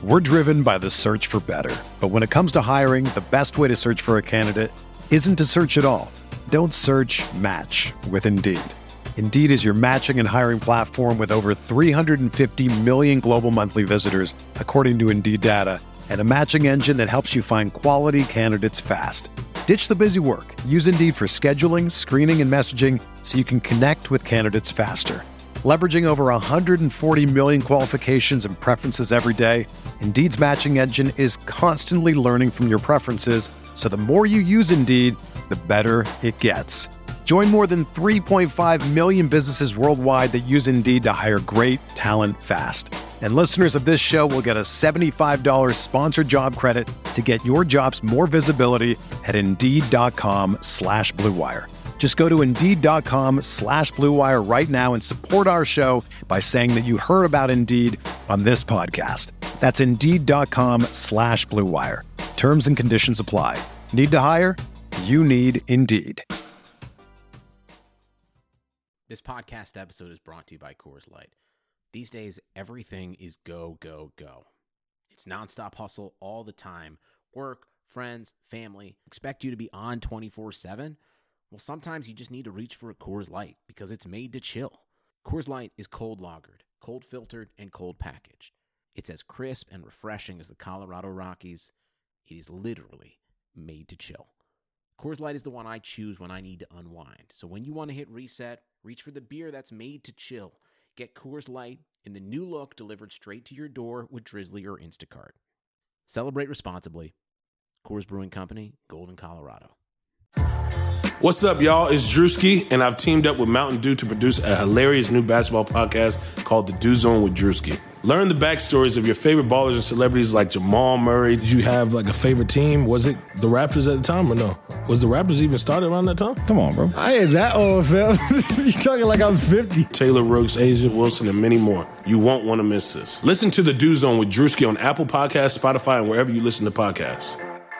We're driven by the search for better. But when it comes to hiring, the best way to search for a candidate isn't to search at all. Don't search, match with Indeed. Indeed is your matching and hiring platform with over 350 million global monthly visitors, according to Indeed data, and a matching engine that helps you find quality candidates fast. Ditch the busy work. Use Indeed for scheduling, screening, and messaging so you can connect with candidates faster. Leveraging over 140 million qualifications and preferences every day, Indeed's matching engine is constantly learning from your preferences, so the more you use Indeed, the better it gets. Join more than 3.5 million businesses worldwide that use Indeed to hire great talent fast. And listeners of this show will get a $75 sponsored job credit to get your jobs more visibility at Indeed.com/Blue Wire. Just go to Indeed.com/Blue Wire right now and support our show by saying that you heard about Indeed on this podcast. That's Indeed.com/Blue Wire. Terms and conditions apply. Need to hire? You need Indeed. This podcast episode is brought to you by Coors Light. These days, everything is go, go, go. It's nonstop hustle all the time. Work, friends, family, expect you to be on 24/7. Well, sometimes you just need to reach for a Coors Light because it's made to chill. Coors Light is cold lagered, cold filtered, and cold packaged. It's as crisp and refreshing as the Colorado Rockies. It is literally made to chill. Coors Light is the one I choose when I need to unwind. So when you want to hit reset, reach for the beer that's made to chill. Get Coors Light in the new look delivered straight to your door with Drizzly or Instacart. Celebrate responsibly. Coors Brewing Company, Golden, Colorado. What's up, y'all? It's Drewski, and I've teamed up with Mountain Dew to produce a hilarious new basketball podcast called The Dew Zone with Drewski. Learn the backstories of your favorite ballers and celebrities like Jamal Murray. Did you have like a favorite team? Was it the Raptors at the time or no? Was the Raptors even started around that time? Come on, bro. I ain't that old, fam. You talking like I was 50. Taylor Rooks, Asia Wilson, and many more. You won't want to miss this. Listen to The Dew Zone with Drewski on Apple Podcasts, Spotify, and wherever you listen to podcasts.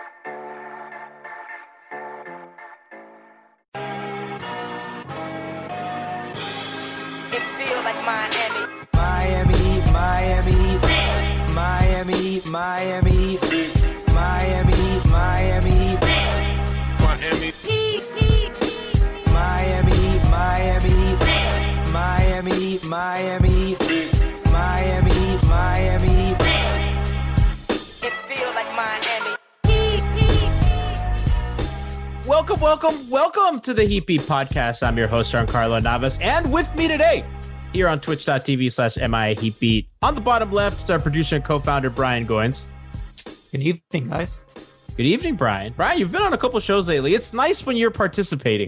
Welcome to the Heat Beat Podcast. I'm your host, Giancarlo Navas, and with me today, here on twitch.tv/MIA Heat Beat. On the bottom left is our producer and co-founder, Brian Goins. Good evening, guys. Good evening, Brian. Brian, you've been on a couple shows lately. It's nice when you're participating.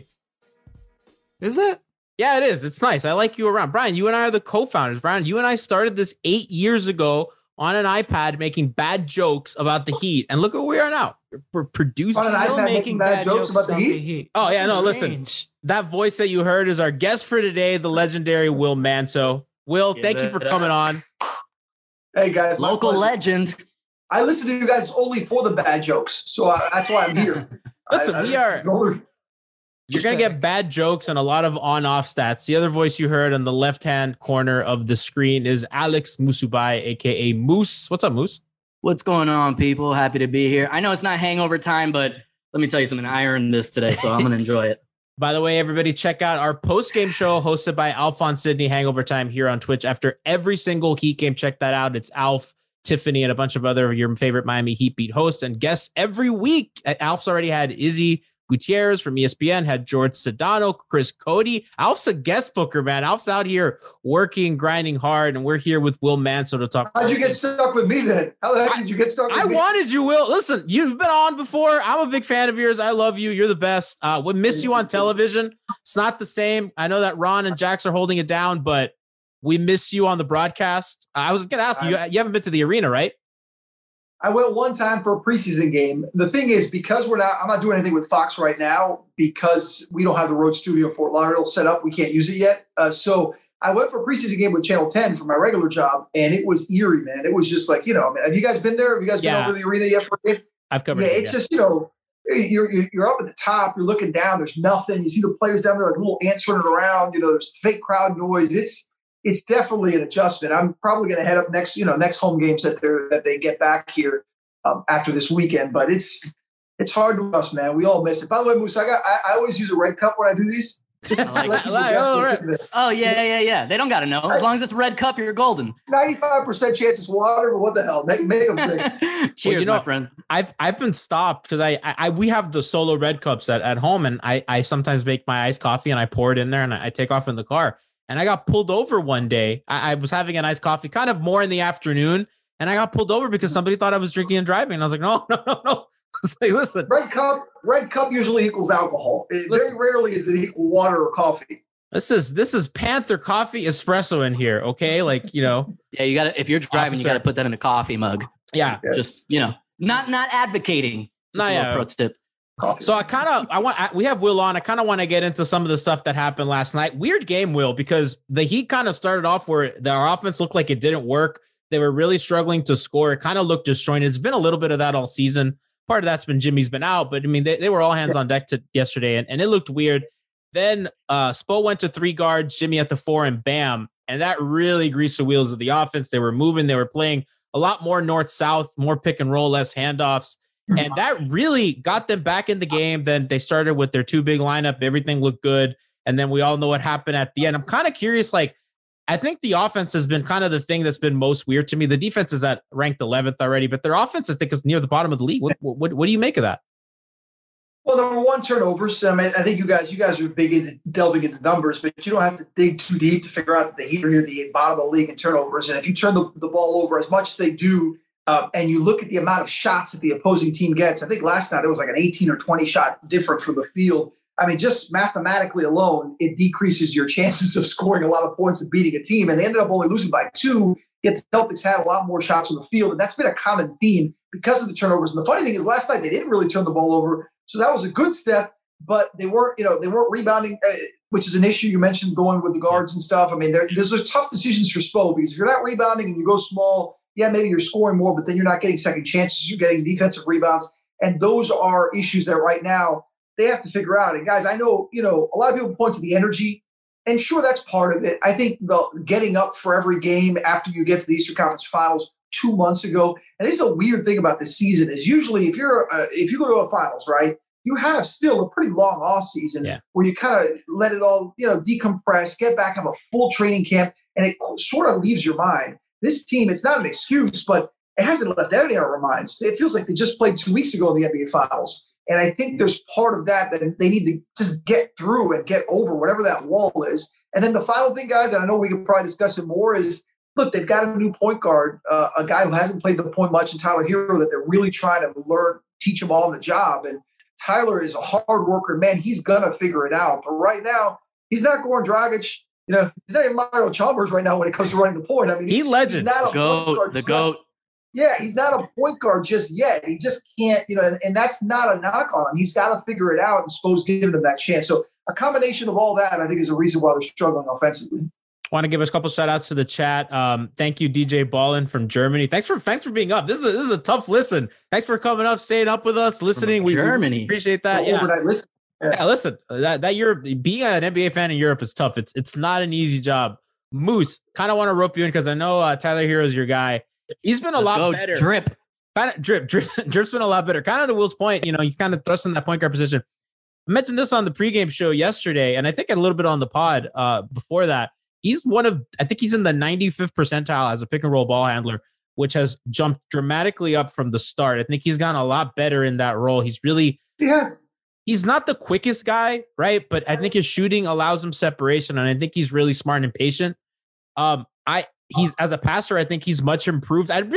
Is it? Yeah, it is. It's nice. I like you around. Brian, you and I are the co-founders. Brian, you and I started this 8 years ago on an iPad making bad jokes about the Heat. And look where we are now. We're producing. Still making bad jokes about the Heat. Oh, yeah, no, Strange. listen. That voice that you heard is our guest for today, the legendary Will Manso. Will, thank you for coming on. Hey, guys. Local legend. I listen to you guys only for the bad jokes, so that's why I'm here. Listen, you're going to get bad jokes and a lot of on-off stats. The other voice you heard on the left-hand corner of the screen is Alex Musubai, a.k.a. Moose. What's up, Moose? What's going on, people? Happy to be here. I know it's not hangover time, but let me tell you something. I earned this today, so I'm going to enjoy it. By the way, everybody, check out our post-game show hosted by Alphonse Sydney, Hangover Time, here on Twitch. After every single Heat game, check that out. It's Alf, Tiffany, and a bunch of other of your favorite Miami Heat Beat hosts and guests every week. Alf's already had Izzy Gutierrez from ESPN, had George Sedano, Chris Cody. Alf's a guest booker, man. Alf's out here working, grinding hard, and we're here with Will Manso to talk. How'd you get stuck with me then? How the heck did you get stuck with me? I wanted you, Will. Listen, you've been on before. I'm a big fan of yours. I love you. You're the best. We miss you on television. It's not the same. I know that Ron and Jax are holding it down, but we miss you on the broadcast. I was going to ask you, you haven't been to the arena, right? I went one time for a preseason game. The thing is, because I'm not doing anything with Fox right now because we don't have the road studio in Fort Lauderdale set up. We can't use it yet. So I went for a preseason game with Channel 10 for my regular job, and it was eerie, man. It was just like, have you guys been there? Have you guys been over the arena yet for a game? I've covered it. It's just, you're up at the top, you're looking down, there's nothing. You see the players down there like little ants running around, there's fake crowd noise. it's definitely an adjustment. I'm probably going to head up next home games that they get back here after this weekend. But it's hard to us, man. We all miss it. By the way, Moose, I always use a red cup when I do these. Just oh yeah. They don't got to know. As long as it's red cup, you're golden. 95% chance it's water, but what the hell? Make them drink. Cheers, my friend. I've been stopped because we have the solo red cups at home, and I sometimes make my iced coffee and I pour it in there and I take off in the car. And I got pulled over one day. I was having an iced coffee kind of more in the afternoon, and I got pulled over because somebody thought I was drinking and driving. And I was like, no. Like, listen, red cup usually equals alcohol. Very rarely is it equal water or coffee. This is Panther coffee espresso in here. Okay. Like, Yeah, you gotta, if you're driving, you gotta put that in a coffee mug. Yeah. Yes. Just, not advocating. Pro tip. Coffee. So we have Will on. I kind of want to get into some of the stuff that happened last night. Weird game, Will, because the Heat kind of started off where their offense looked like it didn't work. They were really struggling to score. It kind of looked disjointed. It's been a little bit of that all season. Part of that's been Jimmy's been out, but I mean, they were all hands on deck yesterday, and it looked weird. Then Spo went to 3 guards, Jimmy at the 4, and bam. And that really greased the wheels of the offense. They were moving. They were playing a lot more north-south, more pick and roll, less handoffs. And that really got them back in the game. Then they started with their 2 big lineup. Everything looked good. And then we all know what happened at the end. I'm kind of curious, I think the offense has been kind of the thing that's been most weird to me. The defense is at ranked 11th already, but their offense, I think, is near the bottom of the league. What do you make of that? Well, number one, turnovers. I think you guys are big into delving into numbers, but you don't have to dig too deep to figure out that the Heat are near the bottom of the league in turnovers. And if you turn the ball over as much as they do, and you look at the amount of shots that the opposing team gets, I think last night there was like an 18 or 20 shot difference from the field. I mean, just mathematically alone, it decreases your chances of scoring a lot of points and beating a team. And they ended up only losing by 2, yet the Celtics had a lot more shots on the field. And that's been a common theme because of the turnovers. And the funny thing is last night they didn't really turn the ball over. So that was a good step, but they weren't rebounding, which is an issue you mentioned going with the guards and stuff. I mean, those are tough decisions for Spo because if you're not rebounding and you go small, yeah, maybe you're scoring more, but then you're not getting second chances. You're getting defensive rebounds. And those are issues that right now they have to figure out. And guys, I know, a lot of people point to the energy, and sure, that's part of it. I think the getting up for every game after you get to the Eastern Conference Finals 2 months ago, and this is a weird thing about this season, is usually if you go to a finals, right, you have still a pretty long off season where you kind of let it all, decompress, get back, have a full training camp, and it sort of leaves your mind. This team, it's not an excuse, but it hasn't left any of our minds. It feels like they just played 2 weeks ago in the NBA Finals. And I think there's part of that they need to just get through and get over whatever that wall is. And then the final thing, guys, and I know we can probably discuss it more, is, look, they've got a new point guard, a guy who hasn't played the point much in Tyler Hero that they're really trying to teach him all on the job. And Tyler is a hard worker, man. He's going to figure it out. But right now, he's not Goran Dragic. He's not even Mario Chalmers right now when it comes to running the point. I mean, he's legend. He's not the GOAT. Yeah, he's not a point guard just yet. He just can't, and that's not a knock on him. He's got to figure it out, and Spo's giving him that chance. So a combination of all that, I think, is a reason why they're struggling offensively. Want to give us a couple shout outs to the chat. Thank you, DJ Ballin from Germany. Thanks for being up. This is a tough listen. Thanks for coming up, staying up with us, listening. Germany. We appreciate that. Overnight listen. Yeah, listen, that you're being an NBA fan in Europe is tough. It's not an easy job. Moose, kind of want to rope you in because I know Tyler Hero is your guy. He's been a lot better. Drip. Drip's been a lot better. Kind of to Will's point, he's kind of thrust in that point guard position. I mentioned this on the pregame show yesterday, and I think a little bit on the pod before that. He's I think he's in the 95th percentile as a pick and roll ball handler, which has jumped dramatically up from the start. I think he's gotten a lot better in that role. He's not the quickest guy, right? But I think his shooting allows him separation, and I think he's really smart and patient. He's as a passer, I think he's much improved. I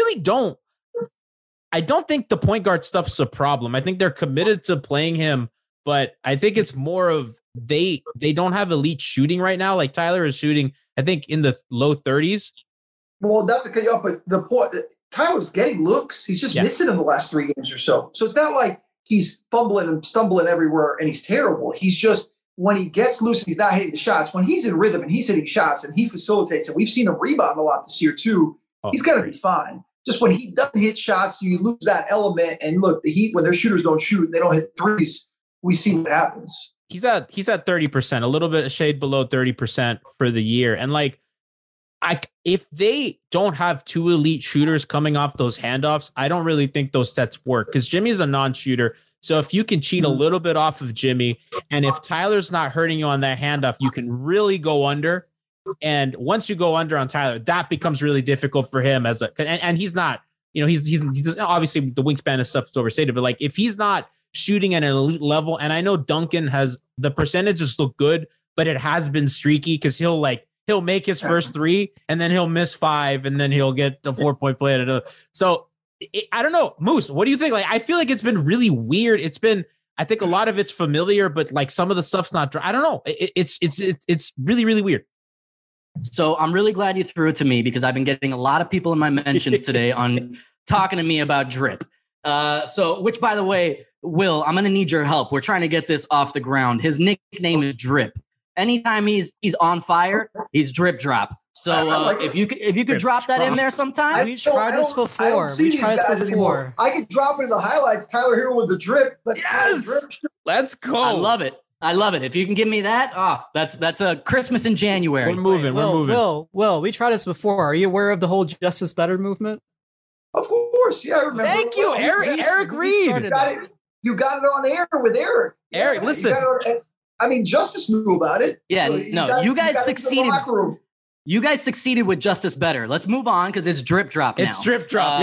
don't think the point guard stuff's a problem. I think they're committed to playing him, but I think it's more of they don't have elite shooting right now. Like Tyler is shooting, I think, in the low 30s. Well, not to cut you off, but the point, Tyler's getting looks. He's just missing in the last 3 games or so. So it's not like he's fumbling and stumbling everywhere and he's terrible. He's just, when he gets loose and he's not hitting the shots, when he's in rhythm and he's hitting shots and he facilitates, and we've seen him rebound a lot this year too, he's going to be fine. Just when he doesn't hit shots, you lose that element. And look, the Heat, when their shooters don't shoot, they don't hit threes, we see what happens. He's at 30%, a little bit a shade below 30% for the year. And if they don't have two elite shooters coming off those handoffs, I don't really think those sets work because Jimmy's a non-shooter. So if you can cheat a little bit off of Jimmy, and if Tyler's not hurting you on that handoff, you can really go under. And once you go under on Tyler, that becomes really difficult for him and he's not, he's obviously the wingspan and stuff is overstated, but like if he's not shooting at an elite level, and I know Duncan has the percentages look good, but it has been streaky because he'll make his first three and then he'll miss five and then he'll get the 4-point play at another. So I don't know, Moose, what do you think? Like, I feel like it's been really weird. I think a lot of it's familiar, but like some of the stuff's not, I don't know. It's really, really weird. So I'm really glad you threw it to me because I've been getting a lot of people in my mentions today on talking to me about drip. Which by the way, Will, I'm going to need your help. We're trying to get this off the ground. His nickname is Drip. Anytime he's on fire, he's Drip Drop. So if you could drop that in there sometime. We've tried this before. I could drop it in the highlights. Tyler Hero with the drip. Yes, let's go. I love it. If you can give me that, that's a Christmas in January. We're moving. Will, we tried this before. Are you aware of the whole Justice Better movement? Of course, yeah, I remember. Thank you, Eric. Eric Reed. You got it on air with Eric. Eric, listen. Justice knew about it. Yeah, so you guys succeeded. You guys succeeded with Justice Better. Let's move on because it's Drip Drop now. It's Drip Drop.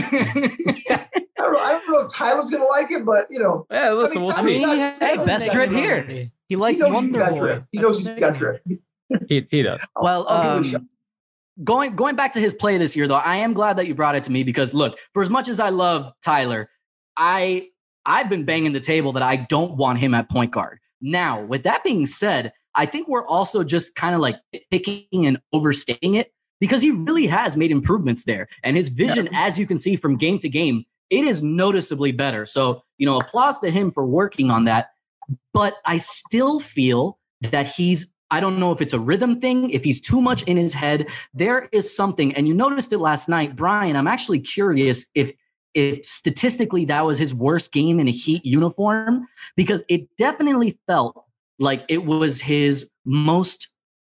I don't know if Tyler's going to like it, but, Yeah, listen, we'll see. Hey, best drip here. He likes Wonder Boy. He knows he's got drip. He does. Well, going back to his play this year, though, I am glad that you brought it to me because, look, for as much as I love Tyler, I've been banging the table that I don't want him at point guard. Now, with that being said, I think we're also just kind of like picking and overstating it because he really has made improvements there. And his vision, as you can see from game to game, it is noticeably better. So, applause to him for working on that. But I still feel that I don't know if it's a rhythm thing, if he's too much in his head. There is something, and you noticed it last night, Brian. I'm actually curious if statistically that was his worst game in a Heat uniform, because it definitely felt like it was his most,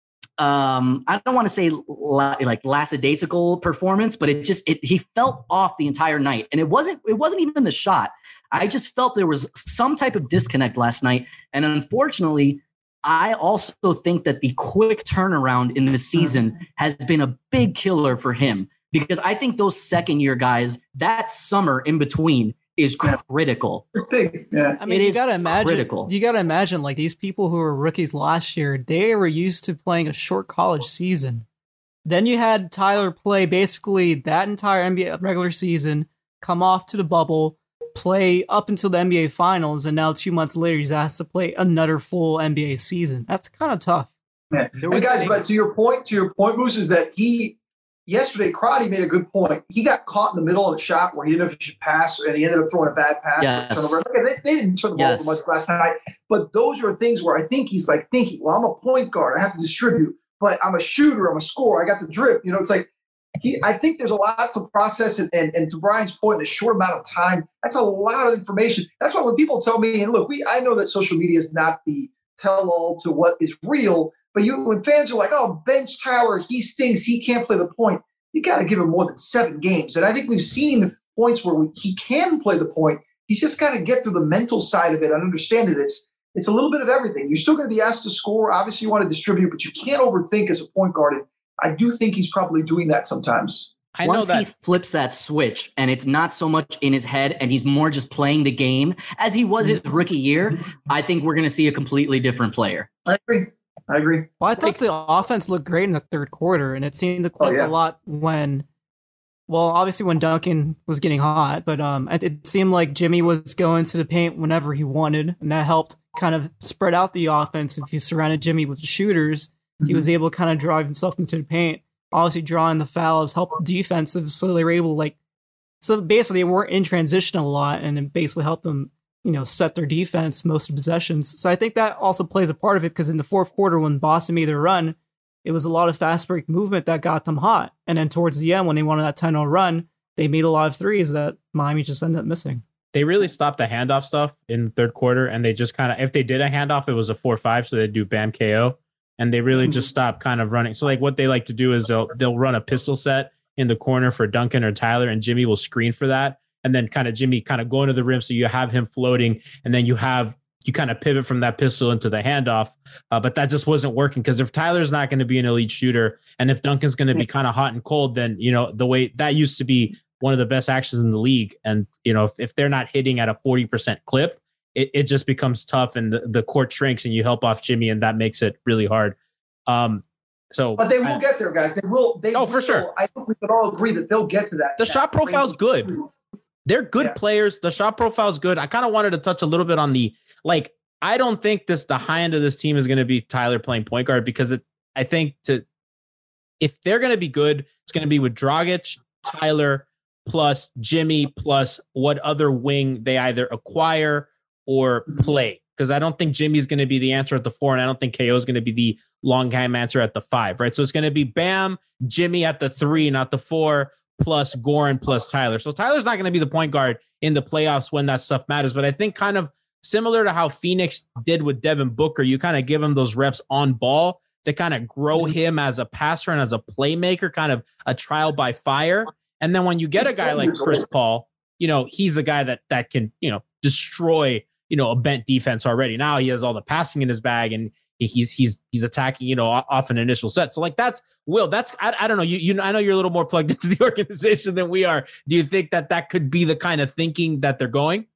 I don't want to say like lackadaisical performance, but he felt off the entire night. And it wasn't even the shot. I just felt there was some type of disconnect last night. And unfortunately, I also think that the quick turnaround in the season has been a big killer for him, because I think those second year guys, that summer in between is critical. Yeah. I mean, you gotta imagine like these people who were rookies last year, they were used to playing a short college season. Then you had Tyler play basically that entire NBA regular season, come off to the bubble, play up until the NBA finals, and now 2 months later he's asked to play another full NBA season. That's kind of tough. Yeah. And guys, but to your point, Moose, is that yesterday, Crotty made a good point. He got caught in the middle of a shot where he didn't know if he should pass, and he ended up throwing a bad pass. Yes. They didn't turn the ball over much last night, but those are things where I think he's like thinking, well, I'm a point guard. I have to distribute, but I'm a shooter. I'm a scorer. I got the drip. It's like I think there's a lot to process, and to Brian's point, in a short amount of time, that's a lot of information. That's why when people tell me, and look, I know that social media is not the tell-all to what is real, but when fans are like, oh, bench Tyler, he stinks, he can't play the point, you got to give him more than 7 games. And I think we've seen points where he can play the point. He's just got to get through the mental side of it and understand that it's a little bit of everything. You're still going to be asked to score. Obviously, you want to distribute, but you can't overthink as a point guard. And I do think he's probably doing that sometimes. Once he flips that switch and it's not so much in his head and he's more just playing the game as he was his rookie year, I think we're going to see a completely different player. I agree. Well, I thought the offense looked great in the third quarter, and it seemed to click a lot obviously when Duncan was getting hot, but it seemed like Jimmy was going to the paint whenever he wanted, and that helped kind of spread out the offense. If you surrounded Jimmy with the shooters, he was able to kind of drive himself into the paint. Obviously, drawing the fouls helped defensive, so they were able so basically they weren't in transition a lot, and it basically helped them set their defense most of the possessions. So I think that also plays a part of it, because in the fourth quarter when Boston made their run, it was a lot of fast break movement that got them hot. And then towards the end, when they wanted that 10-0 run, they made a lot of threes that Miami just ended up missing. They really stopped the handoff stuff in the third quarter, and they just kind of, if they did a handoff, it was a 4-5, so they'd do bam KO. and they really just stop kind of running. So like what they like to do is they'll run a pistol set in the corner for Duncan or Tyler, and Jimmy will screen for that. And then kind of Jimmy kind of going to the rim. So you have him floating, and then you kind of pivot from that pistol into the handoff. But that just wasn't working, because if Tyler's not going to be an elite shooter, and if Duncan's going to be kind of hot and cold, then, the way that used to be one of the best actions in the league. And, if they're not hitting at a 40% clip, it just becomes tough, and the court shrinks, and you help off Jimmy, and that makes it really hard. But they will get there, guys. They will. For sure. I think we could all agree that they'll get to that. The shot profile's good. They're good players. The shot profile's good. I kind of wanted to touch a little bit on I don't think the high end of this team is going to be Tyler playing point guard, because I think if they're going to be good, it's going to be with Dragic, Tyler, plus Jimmy, plus what other wing they either acquire or play. Because I don't think Jimmy's going to be the answer at the 4, and I don't think KO is going to be the long game answer at the 5, right? So it's going to be Bam, Jimmy at the 3, not the 4, plus Goran, plus Tyler. So Tyler's not going to be the point guard in the playoffs when that stuff matters. But I think kind of similar to how Phoenix did with Devin Booker, you kind of give him those reps on ball to kind of grow him as a passer and as a playmaker, kind of a trial by fire. And then when you get a guy like Chris Paul, he's a guy that can, destroy, a bent defense already. Now he has all the passing in his bag, and he's attacking, off an initial set. So that's Will, I don't know. I know you're a little more plugged into the organization than we are. Do you think that could be the kind of thinking that they're going?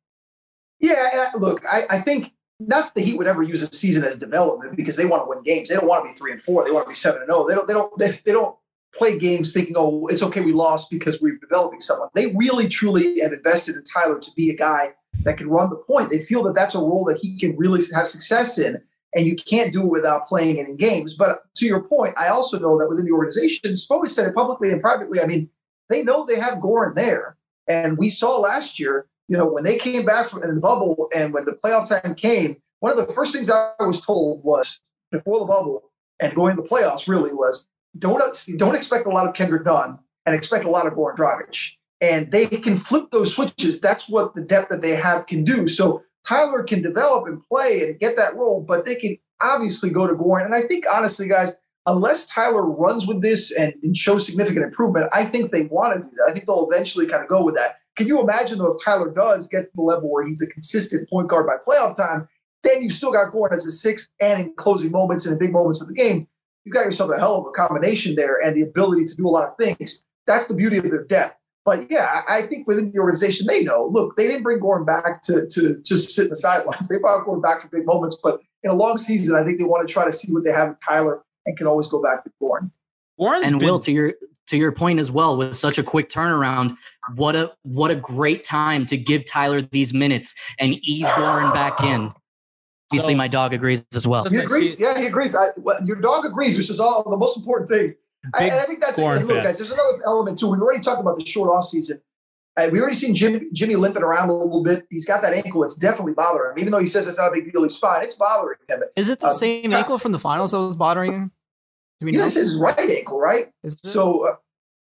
Yeah, look, I think not that the Heat would ever use a season as development, because they want to win games. They don't want to be 3-4. They want to be 7-0. They don't play games thinking, oh, it's okay, we lost because we're developing someone. They really, truly have invested in Tyler to be a guy that can run the point. They feel that that's a role that he can really have success in, and you can't do it without playing it in games. But to your point, I also know that within the organization, Spo said it publicly and privately. I mean, they know they have Goran there. And we saw last year, when they came back from in the bubble and when the playoff time came, one of the first things I was told was before the bubble and going to the playoffs really was, don't expect a lot of Kendrick Nunn and expect a lot of Goran Dragic. And they can flip those switches. That's what the depth that they have can do. So Tyler can develop and play and get that role, but they can obviously go to Goran. And I think, honestly, guys, unless Tyler runs with this and shows significant improvement, I think they want to do that. I think they'll eventually kind of go with that. Can you imagine, though, if Tyler does get to the level where he's a consistent point guard by playoff time, then you've still got Goran as a 6th, and in closing moments and in big moments of the game, you've got yourself a hell of a combination there and the ability to do a lot of things. That's the beauty of their depth. But, yeah, I think within the organization, they know, look, they didn't bring Goran back to just sit in the sidelines. They brought Goran back for big moments. But in a long season, I think they want to try to see what they have in Tyler and can always go back to Goran. Will, to your point as well, with such a quick turnaround, what a great time to give Tyler these minutes and ease Goran back in. Obviously, my dog agrees as well. He agrees. Yeah, he agrees. Your dog agrees, which is all the most important thing. And I think that's it. Look, guys, there's another element too. We've already talked about the short off season. We already seen Jimmy limping around a little bit. He's got that ankle. It's definitely bothering him. Even though he says it's not a big deal, he's fine. It's bothering him. Is it the same ankle from the finals that was bothering him? Do we know? This is his right ankle, right? So,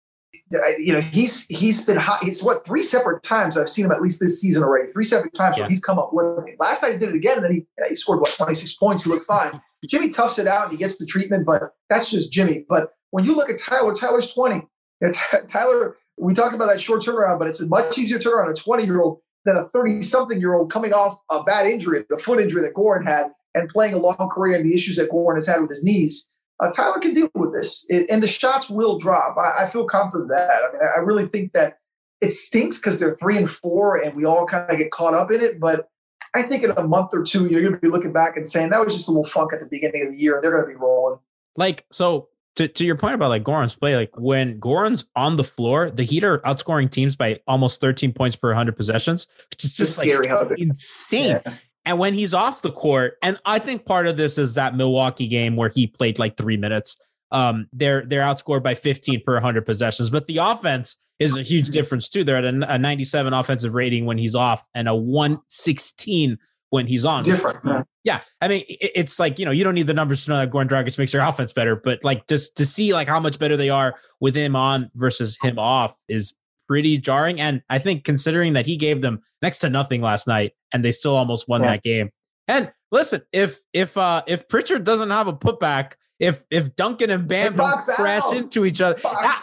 he's been hot. It's 3 separate times I've seen him at least this season already. 3 separate times where he's come up with it. Last night he did it again, and then he scored 26 points. He looked fine. Jimmy toughs it out and he gets the treatment, but that's just Jimmy. But when you look at Tyler's 20. Tyler, we talked about that short turnaround, but it's a much easier turnaround on a 20-year-old than a 30-something-year-old coming off a bad injury, the foot injury that Goran had, and playing a long career and the issues that Goran has had with his knees. Tyler can deal with this, and the shots will drop. I feel confident of that. I mean, I really think that it stinks because they're 3-4, and we all kind of get caught up in it. But I think in a month or two, you're going to be looking back and saying that was just a little funk at the beginning of the year. They're going to be rolling. To your point about Goran's play, when Goran's on the floor, the Heat are outscoring teams by almost 13 points per 100 possessions, which is just insane. Yeah. And when he's off the court, and I think part of this is that Milwaukee game where he played 3 minutes, they're outscored by 15 per 100 possessions. But the offense is a huge difference too. They're at a 97 offensive rating when he's off and a 116 when he's on. Different. Yeah. I mean, it's you don't need the numbers to know that Goran Dragic makes their offense better, but just to see how much better they are with him on versus him off is pretty jarring. And I think considering that he gave them next to nothing last night and they still almost won that game. And listen, if Pritchard doesn't have a putback if Duncan and Bam don't crash into each other.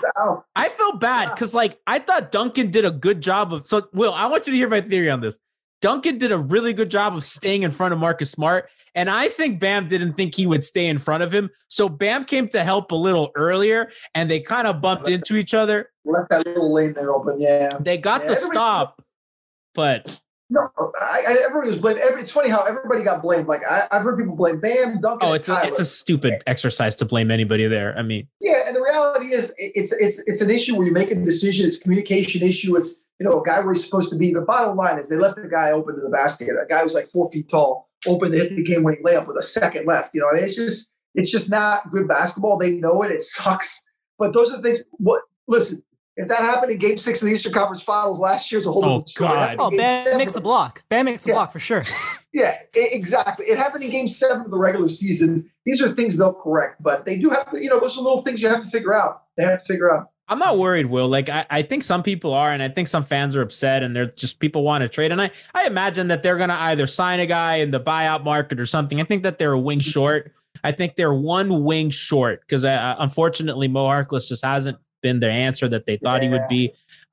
I feel bad because like I thought Duncan did a good job of. So Will, I want you to hear my theory on this. Duncan did a really good job of staying in front of Marcus Smart. And I think Bam didn't think he would stay in front of him. So Bam came to help a little earlier and they kind of bumped into each other. Left that little lane there open. Yeah. They got the stop, but. No, everybody was blamed. It's funny how everybody got blamed. Like I've heard people blame Bam, Duncan. Oh, it's a stupid exercise to blame anybody there. I mean, yeah, and the reality is, it's an issue where you make a decision. It's a communication issue. It's a guy where he's supposed to be. The bottom line is they left the guy open to the basket. A guy who's like 4 feet tall, open to hit the game-winning layup with a second left. I mean, it's just not good basketball. They know it. It sucks. But those are the things. Listen. If that happened in Game 6 of the Eastern Conference Finals last year, it's a whole different story. Bam makes the block. Bam makes the block for sure. Yeah, exactly. It happened in Game 7 of the regular season. These are things they'll correct, but they do have to, those are little things you have to figure out. They have to figure out. I'm not worried, Will. Like, I think some people are, and I think some fans are upset, and they're just people want to trade. And I imagine that they're going to either sign a guy in the buyout market or something. I think that they're a wing short. I think they're one wing short because unfortunately, Mo Harkless just hasn't been their answer that they thought he would be.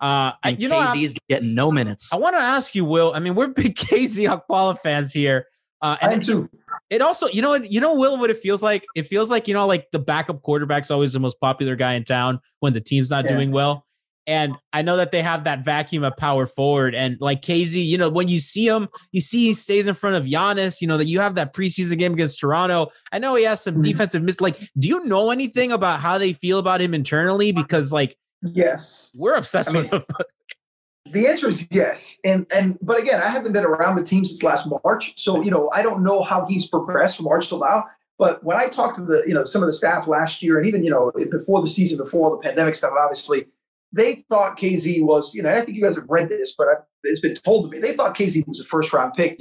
KZ's getting no minutes. I want to ask you, Will. I mean, we're big KZ Okpala fans here. I am too. It also, Will, what it feels like? It feels like, like the backup quarterback's always the most popular guy in town when the team's not doing well. And I know that they have that vacuum of power forward. And like KZ, when you see him, he stays in front of Giannis, that you have that preseason game against Toronto. I know he has some defensive miss. Like, do you know anything about how they feel about him internally? Because like, yes, we're obsessed with him. The answer is yes. But again, I haven't been around the team since last March. So, I don't know how he's progressed from March till now. But when I talked to some of the staff last year and even, before the season, before all the pandemic stuff, obviously, they thought KZ was, I think you guys have read this, but it's been told to me. They thought KZ was a first-round pick,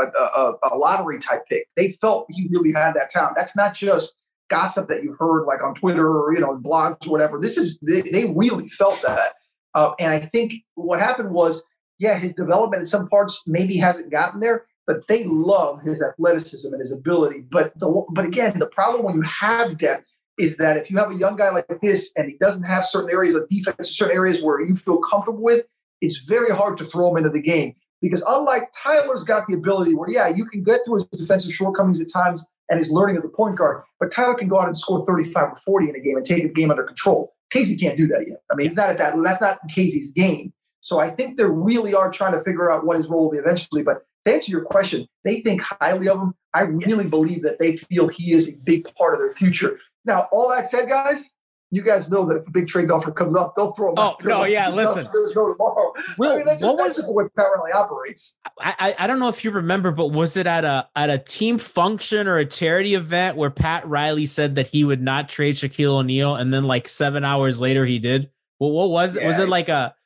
a lottery type pick. They felt he really had that talent. That's not just gossip that you heard like on Twitter or blogs or whatever. They really felt that. And I think what happened was, his development in some parts maybe hasn't gotten there, but they love his athleticism and his ability. But again, the problem when you have depth is that if you have a young guy like this and he doesn't have certain areas of defense, certain areas where you feel comfortable with, it's very hard to throw him into the game. Because unlike Tyler's got the ability where, you can get through his defensive shortcomings at times and his learning of the point guard, but Tyler can go out and score 35 or 40 in a game and take the game under control. KZ can't do that yet. I mean, he's not at that. That's not KZ's game. So I think they really are trying to figure out what his role will be eventually. But to answer your question, they think highly of him. I really believe that they feel he is a big part of their future. Now, all that said, guys, you guys know that if a big trade offer comes up, they'll throw him out. Listen. There's no tomorrow. Will, that's just the way Pat Riley operates. I don't know if you remember, but was it at a team function or a charity event where Pat Riley said that he would not trade Shaquille O'Neal, and then like 7 hours later he did? Well, what was it? Was it like a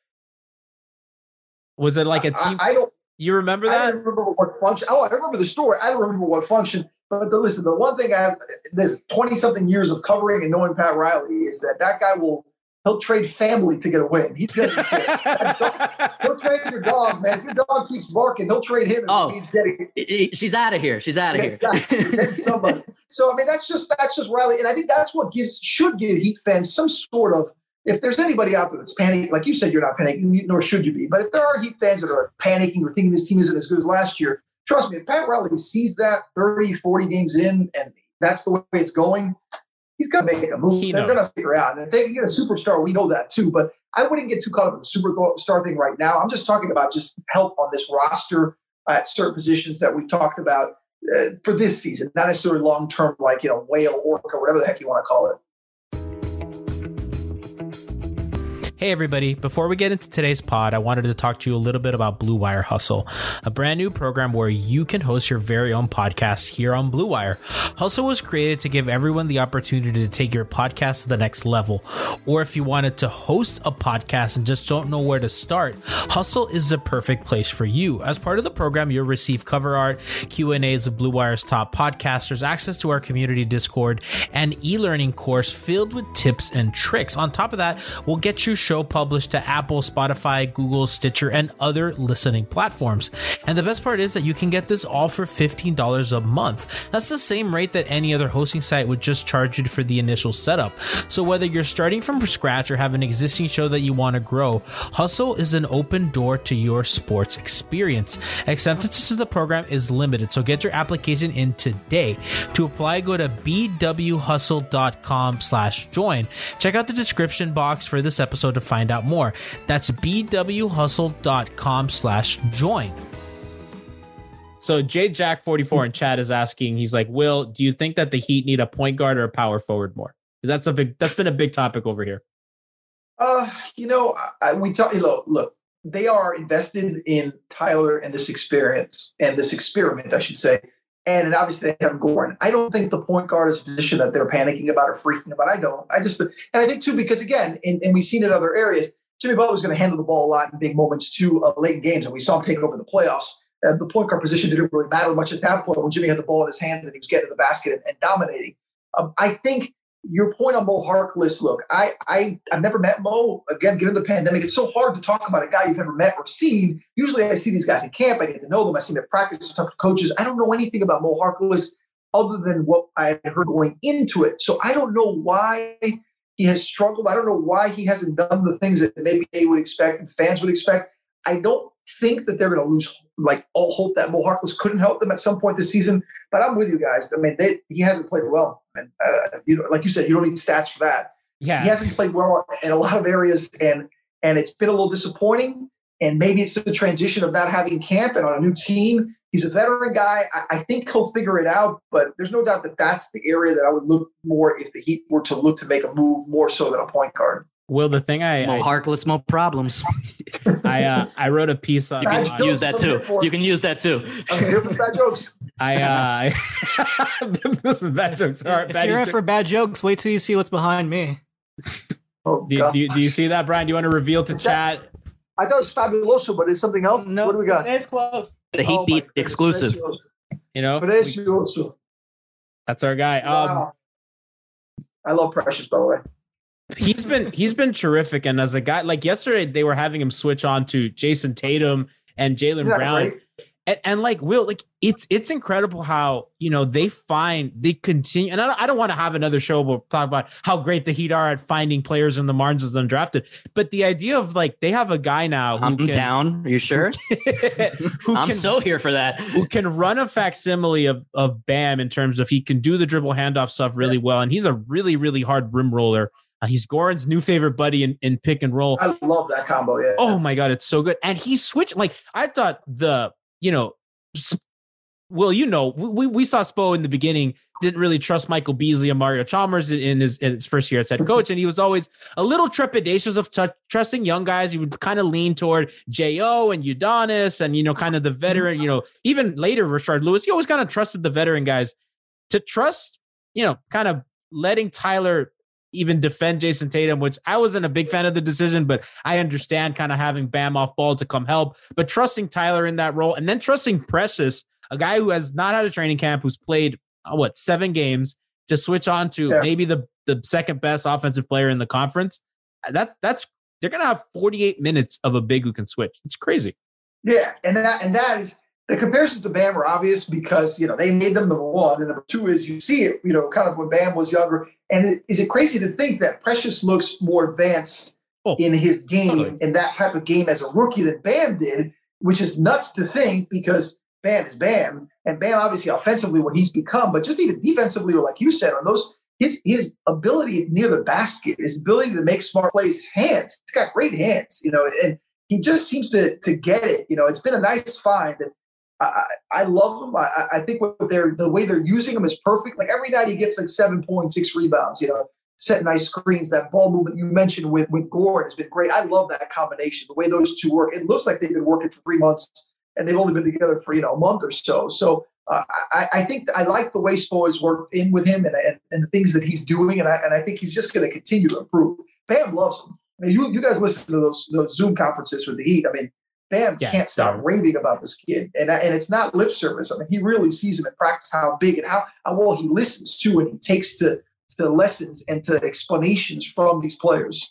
team? I don't. You remember that? I don't remember what function. Oh, I remember the story. I don't remember what function. But listen, the one thing I have, there's 20-something years of covering and knowing Pat Riley is that guy he'll trade family to get a win. He doesn't care. He'll trade your dog, man. If your dog keeps barking, he'll trade him. She's out of here. She's out of here. Somebody. So, I mean, that's just Riley. And I think that's what should give Heat fans some sort of, if there's anybody out there that's panicking, like you said, you're not panicking, nor should you be. But if there are Heat fans that are panicking or thinking this team isn't as good as last year, trust me, if Pat Riley sees that 30, 40 games in and that's the way it's going, he's going to make a move. They're going to figure out. And if they can get a superstar, we know that too. But I wouldn't get too caught up in the superstar thing right now. I'm just talking about just help on this roster at certain positions that we've talked about for this season, not necessarily long-term like, whale, orca, whatever the heck you want to call it. Hey everybody, before we get into today's pod, I wanted to talk to you a little bit about Blue Wire Hustle, a brand new program where you can host your very own podcast here on Blue Wire. Hustle was created to give everyone the opportunity to take your podcast to the next level. Or if you wanted to host a podcast and just don't know where to start, Hustle is the perfect place for you. As part of the program, you'll receive cover art, Q&As of Blue Wire's top podcasters, access to our community Discord, and e-learning course filled with tips and tricks. On top of that, we'll get you show published to Apple, Spotify, Google, Stitcher, and other listening platforms. And the best part is that you can get this all for $15 a month. That's the same rate that any other hosting site would just charge you for the initial setup. So whether you're starting from scratch or have an existing show that you want to grow, Hustle is an open door to your sports experience. Acceptance to the program is limited, so get your application in today. To apply, go to bwhustle.com/join. Check out the description box for this episode to find out more. That's bwhustle.com/join. So JJack44 in chat is asking, he's like, Will, do you think that the Heat need a point guard or a power forward more? Because that's been a big topic over here. Look, they are invested in Tyler and this experience and this experiment, I should say. And obviously they have Goran. I don't think the point guard is a position that they're panicking about or freaking about. I think too, because again, and we've seen it in other areas, Jimmy Butler's going to handle the ball a lot in big moments too, late in games. And we saw him take over the playoffs. The point guard position didn't really matter much at that point when Jimmy had the ball in his hand and he was getting to the basket and dominating. I think your point on Mo Harkless, look, I've never met Mo. Again, given the pandemic, it's so hard to talk about a guy you've never met or seen. Usually I see these guys in camp. I get to know them. I see them practice, talk to coaches. I don't know anything about Mo Harkless other than what I had heard going into it. So I don't know why he has struggled. I don't know why he hasn't done the things that maybe they would expect and fans would expect. I don't think that they're going to lose all hope that Mo Harkless couldn't help them at some point this season. But I'm with you guys. I mean, he hasn't played well. And like you said, you don't need stats for that. Yeah, he hasn't played well in a lot of areas, and it's been a little disappointing. And maybe it's the transition of not having camp and on a new team. He's a veteran guy. I think he'll figure it out. But there's no doubt that that's the area that I would look more if the Heat were to look to make a move more so than a point guard. Well, the thing Mo Harkless, Mo problems. I wrote a piece on. You can use that too. You can use that too. Okay, here for bad jokes. This is bad jokes. All right, if you're in for bad jokes, wait till you see what's behind me. Do you see that, Brian? Do you want to reveal to chat? I thought it was Fabuloso, but it's something else. No, what do we got? It's close. The Heat Beat exclusive. You know, that's our guy. Wow. I love Precious, by the way. He's been terrific, and as a guy, like yesterday, they were having him switch on to Jason Tatum and Jaylen Brown, and like Will, like it's incredible how they continue. And I don't want to have another show where we'll talk about how great the Heat are at finding players in the margins as undrafted, but the idea of like they have a guy now who I'm down. Are you sure? I'm so here for that. Who can run a facsimile of Bam in terms of he can do the dribble handoff stuff really well, and he's a really really hard rim roller. He's Goran's new favorite buddy in pick and roll. I love that combo. Yeah. Oh my God, it's so good. And he switched. Like I thought we saw Spo in the beginning, didn't really trust Michael Beasley and Mario Chalmers in his first year as head coach. And he was always a little trepidatious of trusting young guys. He would kind of lean toward J.O. and Udonis and, kind of the veteran, even later Rashard Lewis. He always kind of trusted the veteran guys to trust, kind of letting Tyler even defend Jason Tatum, which I wasn't a big fan of the decision, but I understand kind of having Bam off ball to come help, but trusting Tyler in that role and then trusting Precious, a guy who has not had a training camp, who's played 7 games, to switch on to maybe the second best offensive player in the conference. They're going to have 48 minutes of a big who can switch. It's crazy. Yeah. And that is, the comparisons to Bam are obvious because, they made them number one. And number two is you see it, kind of when Bam was younger. And is it crazy to think that Precious looks more advanced in his game, in that type of game as a rookie than Bam did, which is nuts to think because Bam is Bam. And Bam, obviously, offensively, what he's become, but just even defensively, or like you said, on those, his ability near the basket, his ability to make smart plays, his hands, he's got great hands, and he just seems to get it. It's been a nice find. And I love him. I think the way they're using him is perfect. Like every night he gets like 7.6 rebounds, set nice screens. That ball movement you mentioned with Goran has been great. I love that combination, the way those two work. It looks like they've been working for 3 months and they've only been together for, a month or so. So I think I like the way Spo has worked in with him and the things that he's doing. And I think he's just going to continue to improve. Bam loves him. I mean, you guys listen to those Zoom conferences with the Heat. I mean, Bam can't stop raving about this kid. And it's not lip service. I mean, he really sees him in practice, how big and how well he listens to and he takes to lessons and to explanations from these players.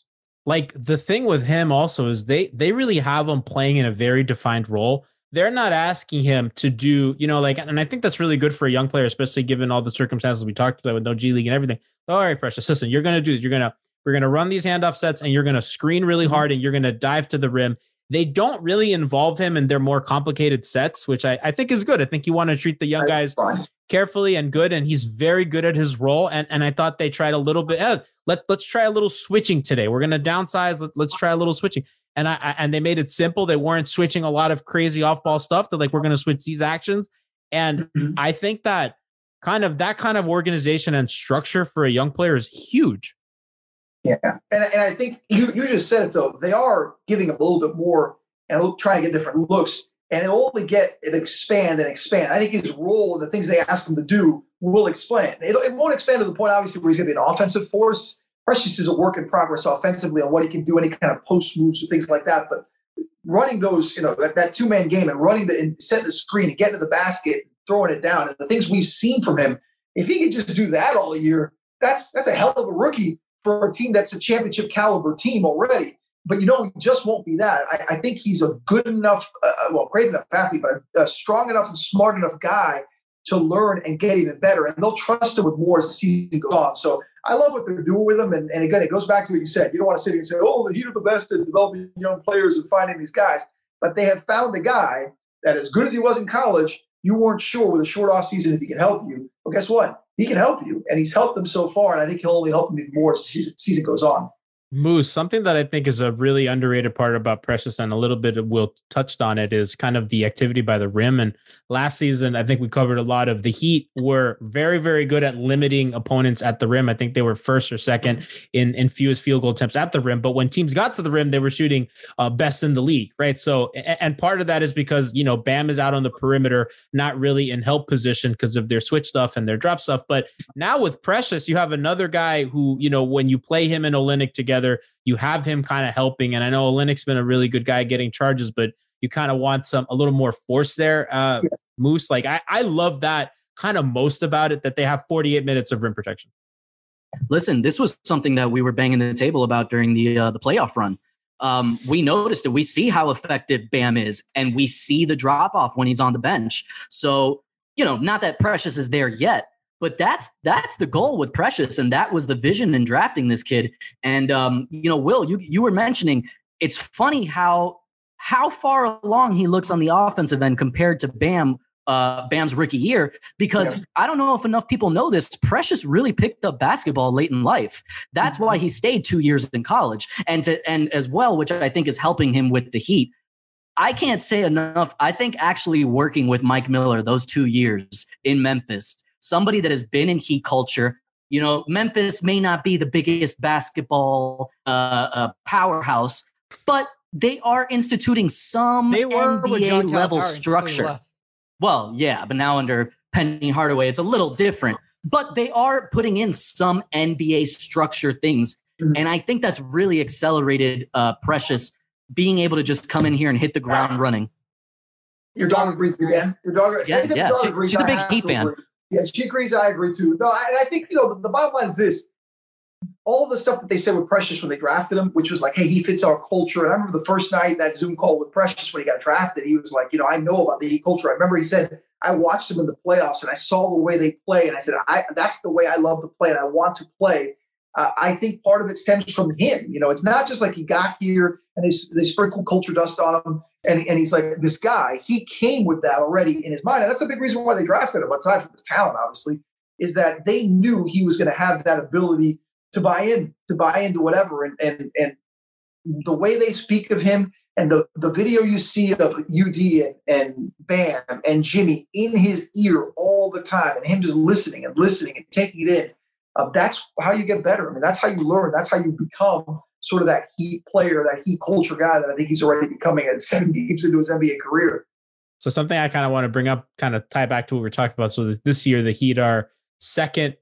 like the thing with him also is they really have him playing in a very defined role. They're not asking him to do, like, and I think that's really good for a young player, especially given all the circumstances we talked about with no G League and everything. All right, Precious, listen, you're going to do this. We're going to run these handoff sets and you're going to screen really hard and you're going to dive to the rim. They don't really involve him in their more complicated sets, which I think is good. I think you want to treat the young guys carefully and good. And he's very good at his role. And I thought they tried a little bit. Let's try a little switching today. We're going to downsize. Let's try a little switching. And they made it simple. They weren't switching a lot of crazy off-ball stuff. They're like, we're going to switch these actions. And I think that kind of organization and structure for a young player is huge. Yeah. And I think you just said it, though. They are giving him a little bit more and trying to get different looks. And it'll only expand and expand. I think his role and the things they ask him to do will expand. It won't expand to the point, obviously, where he's going to be an offensive force. Precious is a work in progress offensively on what he can do, any kind of post moves or things like that. But running those, that two-man game and running and setting the screen and getting to the basket, throwing it down, and the things we've seen from him, if he could just do that all year, that's a hell of a rookie for a team that's a championship caliber team already. But he just won't be that. I think he's a good enough, great enough athlete, but a strong enough and smart enough guy to learn and get even better. And they'll trust him with more as the season goes on. So I love what they're doing with him. And again, it goes back to what you said. You don't want to sit here and say, the Heat are the best at developing young players and finding these guys. But they have found a guy that, as good as he was in college, you weren't sure with a short off season if he can help you. Well, guess what? He can help you. And he's helped them so far. And I think he'll only help them even more as the season goes on. Moose, something that I think is a really underrated part about Precious, and a little bit of Will touched on it, is kind of the activity by the rim. And last season, I think we covered a lot of the Heat were very, very good at limiting opponents at the rim. I think they were first or second in fewest field goal attempts at the rim. But when teams got to the rim, they were shooting best in the league, right? So, and part of that is because, Bam is out on the perimeter, not really in help position because of their switch stuff and their drop stuff. But now with Precious, you have another guy who, when you play him and Olynyk together, you have him kind of helping. And I know Olynyk's been a really good guy getting charges, but you kind of want a little more force there. Moose, like I love that kind of most about it, that they have 48 minutes of rim protection. Listen, this was something that we were banging the table about during the playoff run. We noticed it. We see how effective Bam is, and we see the drop off when he's on the bench. So, not that Precious is there yet, but that's the goal with Precious, and that was the vision in drafting this kid. And Will, you were mentioning, it's funny how far along he looks on the offensive end compared to Bam's rookie year, because I don't know if enough people know this. Precious really picked up basketball late in life. That's why he stayed 2 years in college, and as well, which I think is helping him with the Heat. I can't say enough. I think actually working with Mike Miller those 2 years in Memphis, somebody that has been in Heat culture, Memphis may not be the biggest basketball powerhouse, but they are instituting some NBA level structure. Well, yeah, but now under Penny Hardaway, it's a little different. But they are putting in some NBA structure things. And I think that's really accelerated Precious being able to just come in here and hit the ground running. Your dog agrees again. Your dog, yeah. She's a big Heat fan. Yeah, she agrees. I agree too. No, I think, the bottom line is this. All the stuff that they said with Precious when they drafted him, which was like, hey, he fits our culture. And I remember the first night, that Zoom call with Precious when he got drafted, he was like, I know about the Heat culture. I remember he said, I watched them in the playoffs and I saw the way they play. And I said, that's the way I love to play and I want to play. I think part of it stems from him. It's not just like he got here and they sprinkle culture dust on him. And he's like, this guy, he came with that already in his mind. And that's a big reason why they drafted him, aside from his talent, obviously, is that they knew he was going to have that ability to buy into whatever. And the way they speak of him and the video you see of UD and Bam and Jimmy in his ear all the time and him just listening and taking it in, that's how you get better. I mean, that's how you learn. That's how you become sort of that Heat player, that Heat culture guy that I think he's already becoming at 7 games into his NBA career. So something I kind of want to bring up, kind of tie back to what we're talking about. So this year, the Heat are second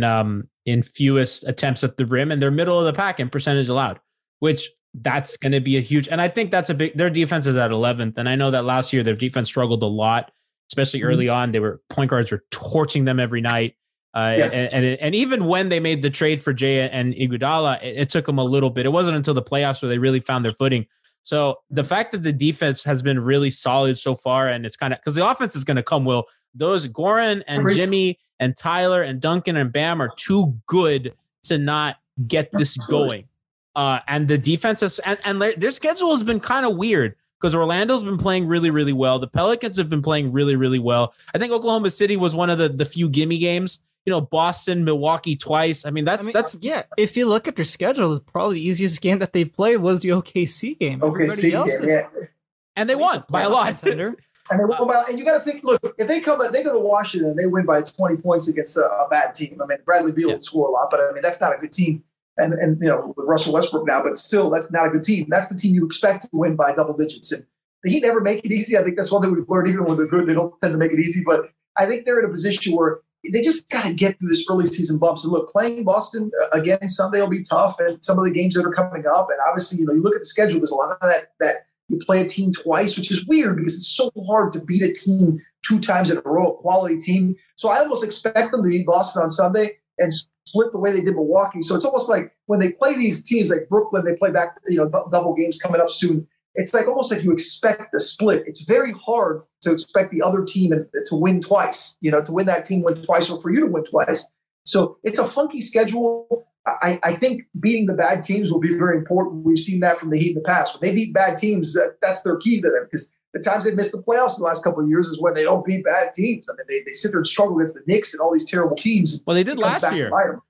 in fewest attempts at the rim, and they're middle of the pack in percentage allowed, which that's going to be a huge, and I think that's a big, their defense is at 11th. And I know that last year their defense struggled a lot, especially early on. Point guards were torching them every night. And even when they made the trade for Jay and Iguodala, it took them a little bit. It wasn't until the playoffs where they really found their footing. So the fact that the defense has been really solid so far, and it's kind of because the offense is going to come. Will those Goran and Jimmy and Tyler and Duncan and Bam are too good to not get this going? And the defense has, and their schedule has been kind of weird because Orlando's been playing really, really well. The Pelicans have been playing really, really well. I think Oklahoma City was one of the few gimme games. Boston, Milwaukee twice. I mean, that's yeah. If you look at their schedule, probably the easiest game that they played was the OKC game. OKC game, yeah. And they won by a lot. And they won by, and you got to think, look, if they go to Washington and they win by 20 points against a bad team. I mean, Bradley Beal would score a lot, but I mean, that's not a good team. And with Russell Westbrook now, but still, that's not a good team. That's the team you expect to win by double digits. And the Heat never make it easy. I think that's one thing we've learned. Even when they're good, they don't tend to make it easy. But I think they're in a position where they just got to get through this early season bumps. And look, playing Boston again Sunday will be tough, and some of the games that are coming up. And obviously, you look at the schedule. There's a lot of that you play a team twice, which is weird because it's so hard to beat a team 2 times in a row, a quality team. So I almost expect them to beat Boston on Sunday and split the way they did Milwaukee. So it's almost like when they play these teams like Brooklyn, they play back, double games coming up soon. It's like almost like you expect the split. It's very hard to expect the other team to win twice, to win that team win twice or for you to win twice. So it's a funky schedule. I think beating the bad teams will be very important. We've seen that from the Heat in the past. When they beat bad teams, that's their key to them because the times they've missed the playoffs in the last couple of years is when they don't beat bad teams. I mean, they sit there and struggle against the Knicks and all these terrible teams. Well, they did last year.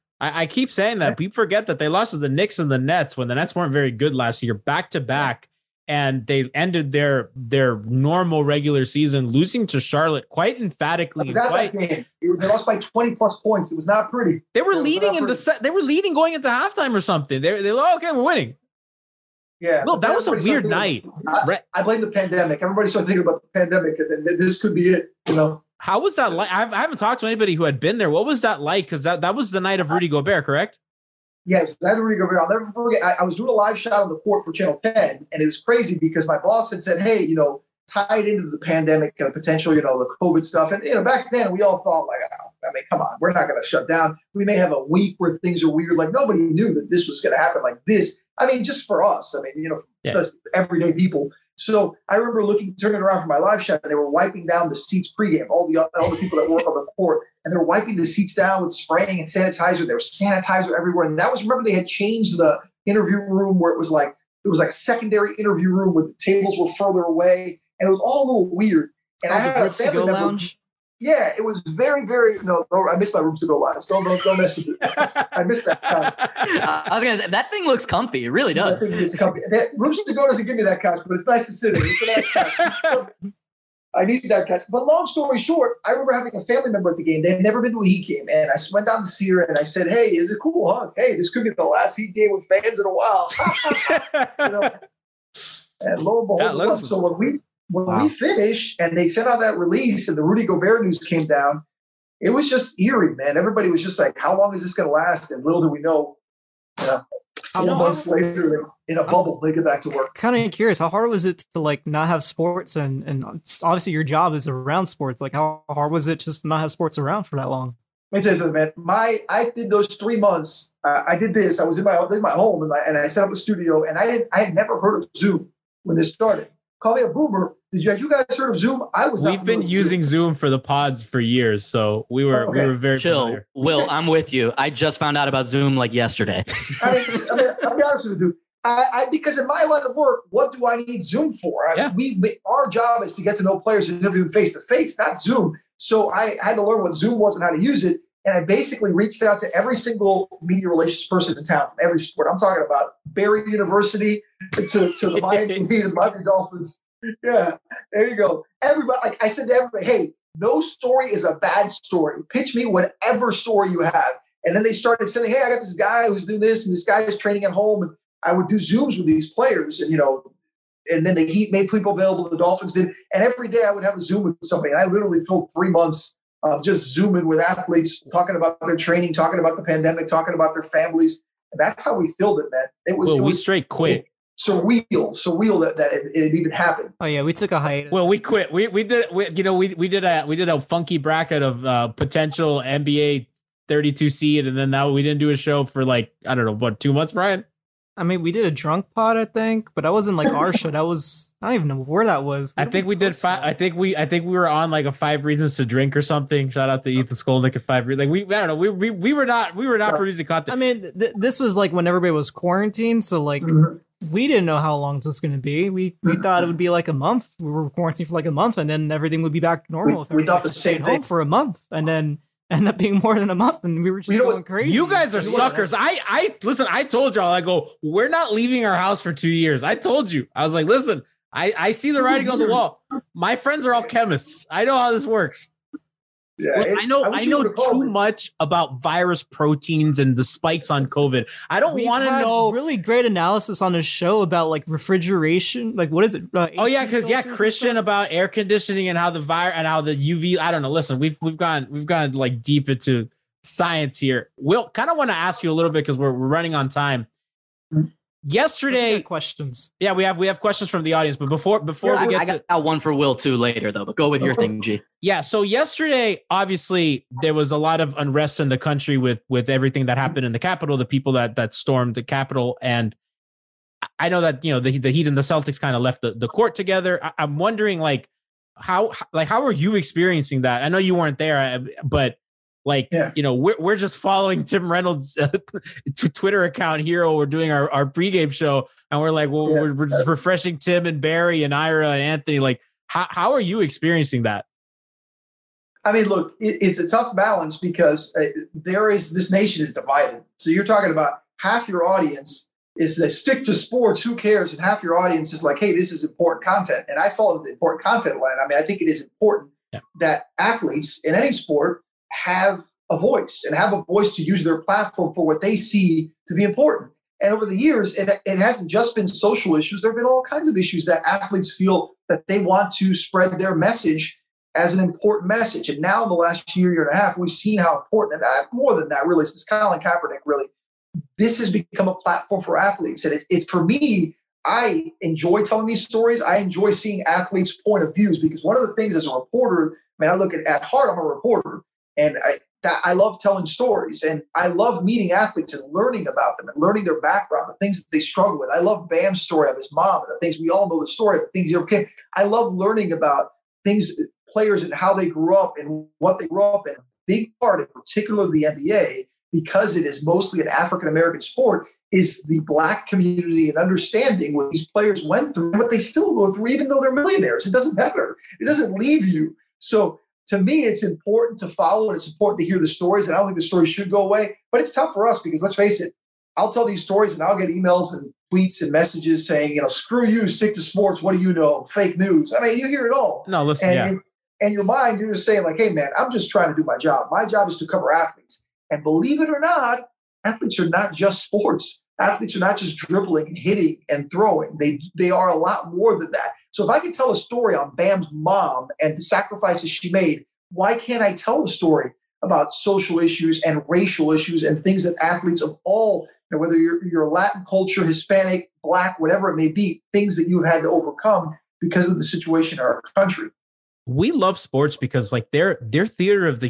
I keep saying that. People forget that they lost to the Knicks and the Nets when the Nets weren't very good last year, back to back. And they ended their normal regular season losing to Charlotte quite emphatically. That game. They lost by 20 plus points. It was not pretty. They were leading in the set. They were leading going into halftime or something. They okay, we're winning. Yeah. No, that was a weird night. I blame the pandemic. Everybody started thinking about the pandemic, and this could be it. How was that like? I haven't talked to anybody who had been there. What was that like? Because that was the night of Rudy Gobert, correct? Yes, that Rudy Gobert. I'll never forget. I was doing a live shot on the court for Channel 10, and it was crazy because my boss had said, "Hey, tied into the pandemic and potential, the COVID stuff." And back then we all thought like, oh, I mean, come on, we're not going to shut down. We may have a week where things are weird. Like nobody knew that this was going to happen like this. I mean, just for us. I mean, just everyday people. So I remember turning around for my live shot, and they were wiping down the seats pregame. All the people that work on the court, and they were wiping the seats down with spraying and sanitizer. There was sanitizer everywhere, and that was, remember, they had changed the interview room where it was like a secondary interview room where the tables were further away, and it was all a little weird. And I had a family member. Lounge. Yeah, it was very, very. No, I missed my Rooms to Go lives. Don't mess with it. I missed that couch. I was gonna say that thing looks comfy. It really does. That thing is comfy. Rooms to Go doesn't give me that couch, but it's nice to sit in. It's a nice couch. I need that couch. But long story short, I remember having a family member at the game. They had never been to a Heat game, and I went down to see her, and I said, "Hey, is it cool, huh? Hey, this could be the last Heat game with fans in a while." And lo and behold, so when we finished and they sent out that release and the Rudy Gobert news came down, it was just eerie, man. Everybody was just like, how long is this going to last? And little do we know, 4 months later, in a bubble, they get back to work. Kind of curious, how hard was it to not have sports? And obviously your job is around sports. Like how hard was it just to not have sports around for that long? Let me tell you something, man. I did those 3 months. I did this. I was in my home and I set up a studio, and I had never heard of Zoom when this started. Call me a boomer. Had you guys heard of Zoom? We've been using Zoom for the pods for years, so we were very familiar. Will, I'm with you. I just found out about Zoom like yesterday. I'll be honest with you. Because in my line of work, what do I need Zoom for? Our job is to get to know players and interview them face to face, not Zoom. So I had to learn what Zoom was and how to use it. And I basically reached out to every single media relations person in town from every sport. I'm talking about Barry University to the Miami Heat and Miami Dolphins. Yeah, there you go. Everybody, like I said to everybody, hey, no story is a bad story. Pitch me whatever story you have. And then they started saying, hey, I got this guy who's doing this, and this guy is training at home. And I would do Zooms with these players, and and then the Heat made people available, the Dolphins did. And every day I would have a Zoom with somebody. And I literally filled 3 months of just Zooming with athletes, talking about their training, talking about the pandemic, talking about their families. And that's how we filled it, man. It was straight quit. Surreal that it even happened. Oh yeah, we took a hiatus. Well, we quit. We did a funky bracket of potential NBA 32 seed, and then now we didn't do a show for like, I don't know, what, 2 months, Brian? I mean, we did a drunk pod, I think, but that wasn't like our show. That was, I don't even know where that was. I think we did five. I think we were on like a 5 reasons to drink or something. Shout out to Ethan Skolnick at 5 reasons. Like I don't know. We were not producing content. I mean, this was like when everybody was quarantined. So like, we didn't know how long this was going to be. We thought it would be like a month. We were quarantined for like a month, and then everything would be back to normal. We thought the same thing. Home for a month, and then end up being more than a month, and we were just going crazy. You guys are suckers. I listen, I told y'all, I go, we're not leaving our house for 2 years. I told you. I was like, listen, I see the writing on the wall. My friends are all chemists. I know how this works. Yeah, I know too much about virus proteins and the spikes on COVID. I don't want to know. Really great analysis on the show about like refrigeration. Like, what is it? Christian about air conditioning and how the how the UV. I don't know. Listen, we've gone like deep into science here. Will, kind of want to ask you a little bit because we're running on time. Yesterday, questions. Yeah, we have questions from the audience, but before we get I got one for Will too later though. But go with your thing, G. Yeah. So yesterday, obviously, there was a lot of unrest in the country with everything that happened in the Capitol, the people that stormed the Capitol, and I know that the Heat and the Celtics kind of left the court together. I'm wondering how are you experiencing that? I know you weren't there, but. We're just following Tim Reynolds' Twitter account here while we're doing our pregame show. And we're like, we're just refreshing Tim and Barry and Ira and Anthony. Like, how are you experiencing that? I mean, look, it's a tough balance because this nation is divided. So you're talking about half your audience is they stick to sports, who cares? And half your audience is like, hey, this is important content. And I follow the important content line. I mean, I think it is important that athletes in any sport have a voice to use their platform for what they see to be important. And over the years, it hasn't just been social issues. There have been all kinds of issues that athletes feel that they want to spread their message as an important message. And now in the last year and a half, we've seen how important, and more than that, really, since Colin Kaepernick, really, this has become a platform for athletes. And it's for me, I enjoy telling these stories. I enjoy seeing athletes' point of views because one of the things as a reporter, I look at heart, I'm a reporter. And I love telling stories, and I love meeting athletes and learning about them and learning their background, the things that they struggle with. I love Bam's story of his mom and the things we all know the story of the things he overcame. I love learning about things, players and how they grew up and what they grew up in. A big part, in particular, the NBA, because it is mostly an African-American sport, is the Black community and understanding what these players went through, but they still go through, even though they're millionaires. It doesn't matter. It doesn't leave you. So to me, it's important to follow and it's important to hear the stories. And I don't think the stories should go away. But it's tough for us because let's face it, I'll tell these stories and I'll get emails and tweets and messages saying, screw you, stick to sports. What do you know? Fake news. I mean, you hear it all. No, listen, and your mind, you're just saying like, hey, man, I'm just trying to do my job. My job is to cover athletes. And believe it or not, athletes are not just sports. Athletes are not just dribbling and hitting and throwing. They are a lot more than that. So if I can tell a story on Bam's mom and the sacrifices she made, why can't I tell a story about social issues and racial issues and things that athletes of all, whether you're Latin culture, Hispanic, Black, whatever it may be, things that you've had to overcome because of the situation in our country. We love sports because they're theater of the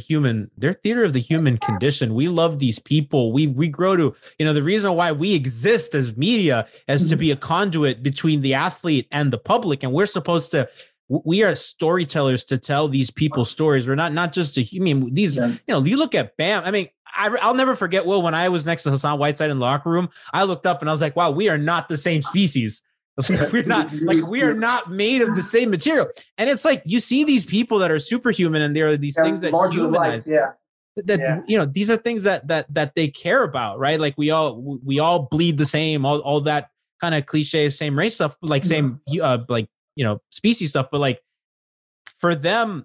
human condition. We love these people. We grow to, the reason why we exist as media is to be a conduit between the athlete and the public. And we are storytellers to tell these people's stories. We're not just you look at Bam. I mean, I'll never forget, Will, when I was next to Hassan Whiteside in the locker room, I looked up and I was like, wow, we are not the same species. We are not made of the same material. And it's like, you see these people that are superhuman and there are these things that humanize. These are things that they care about, right? Like we all bleed the same, all that kind of cliche, same race stuff, same, species stuff. But for them,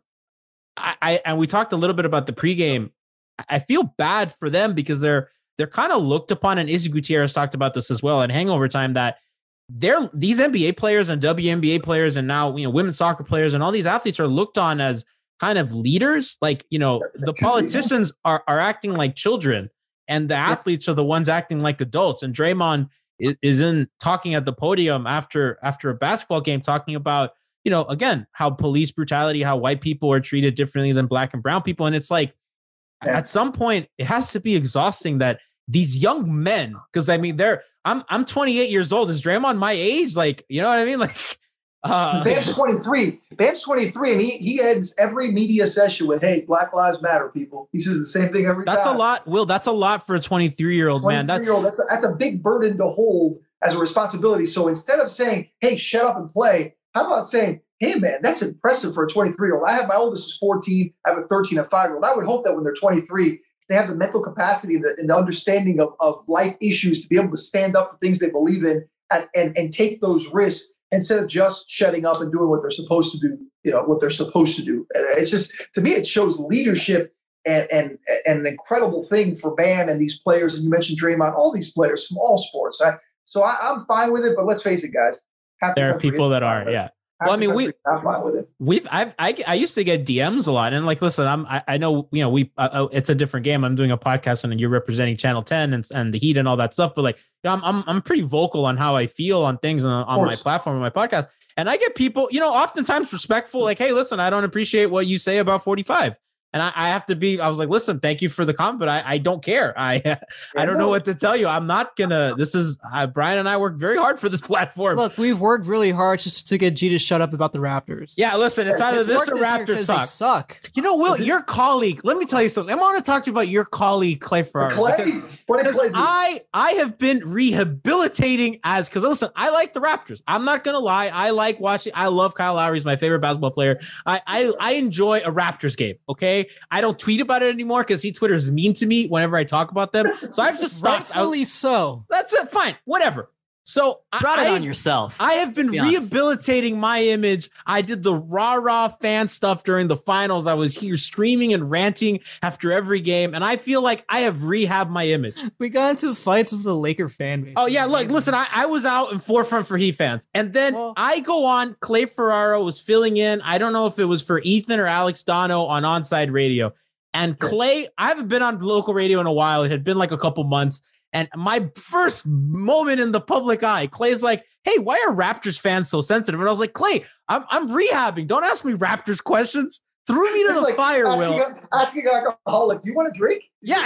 and we talked a little bit about the pregame. I feel bad for them because they're kind of looked upon, and Izzy Gutierrez talked about this as well in Hangover Time, that these NBA players and WNBA players and now, women's soccer players and all these athletes are looked on as kind of leaders. The politicians are acting like children and the athletes are the ones acting like adults. And Draymond is in talking at the podium after a basketball game, talking about, again, how police brutality, how white people are treated differently than Black and brown people. And it's like, at some point it has to be exhausting that these young men, because I mean, I'm 28 years old. Is Draymond my age? Like, you know what I mean? Like, Bam's 23. Bam's 23, and he ends every media session with, "Hey, Black Lives Matter, people." He says the same thing every time. That's a lot, Will. That's a lot for a 23-year-old man. That's a big burden to hold as a responsibility. So instead of saying, "Hey, shut up and play," how about saying, "Hey, man, that's impressive for a 23-year-old. I have my oldest is 14. I have a 13 and 5-year-old. I would hope that when they're 23, they have the mental capacity and the understanding of life issues to be able to stand up for things they believe in and take those risks instead of just shutting up and doing what they're supposed to do, what they're supposed to do." It's just, to me, it shows leadership and an incredible thing for Bam and these players. And you mentioned Draymond, all these players from all sports. So I'm fine with it, but let's face it, guys. There are people that are, yeah. Well, I mean, I used to get DMs a lot, and like, listen, I know, it's a different game. I'm doing a podcast, and you're representing Channel 10 and the Heat and all that stuff. But like, I'm pretty vocal on how I feel on things on my platform, on my podcast, and I get people, oftentimes respectful, like, "Hey, listen, I don't appreciate what you say about 45." And I have to be, I was like, "Listen, thank you for the comment, but I don't care. I don't know what to tell you. I'm not gonna, Brian and I worked very hard for this platform." Look, we've worked really hard just to get G to shut up about the Raptors. Yeah, listen, it's either this or Raptors suck. Will, your colleague, let me tell you something. I want to talk to you about your colleague, Clay Ferraro. What did Clay do? I have been rehabilitating because listen, I like the Raptors. I'm not going to lie. I like watching. I love Kyle Lowry. He's my favorite basketball player. I enjoy a Raptors game, okay? I don't tweet about it anymore because he Twitters mean to me whenever I talk about them. So I've just stopped. Rightfully so. That's it. Fine. Whatever. So brought it on yourself. I have been rehabilitating my image. I did the rah fan stuff during the finals. I was here screaming and ranting after every game, and I feel like I have rehabbed my image. We got into fights with the Laker fan base. Oh yeah, look, listen, I was out in forefront for Heat fans, and then I go on. Clay Ferraro was filling in. I don't know if it was for Ethan or Alex Dono on Onside Radio, and Clay. I haven't been on local radio in a while. It had been like a couple months. And my first moment in the public eye, Clay's like, "Hey, why are Raptors fans so sensitive?" And I was like, "Clay, I'm rehabbing. Don't ask me Raptors questions." Threw me to the fire, Will. Asking an alcoholic, "Do you want a drink?" Yeah.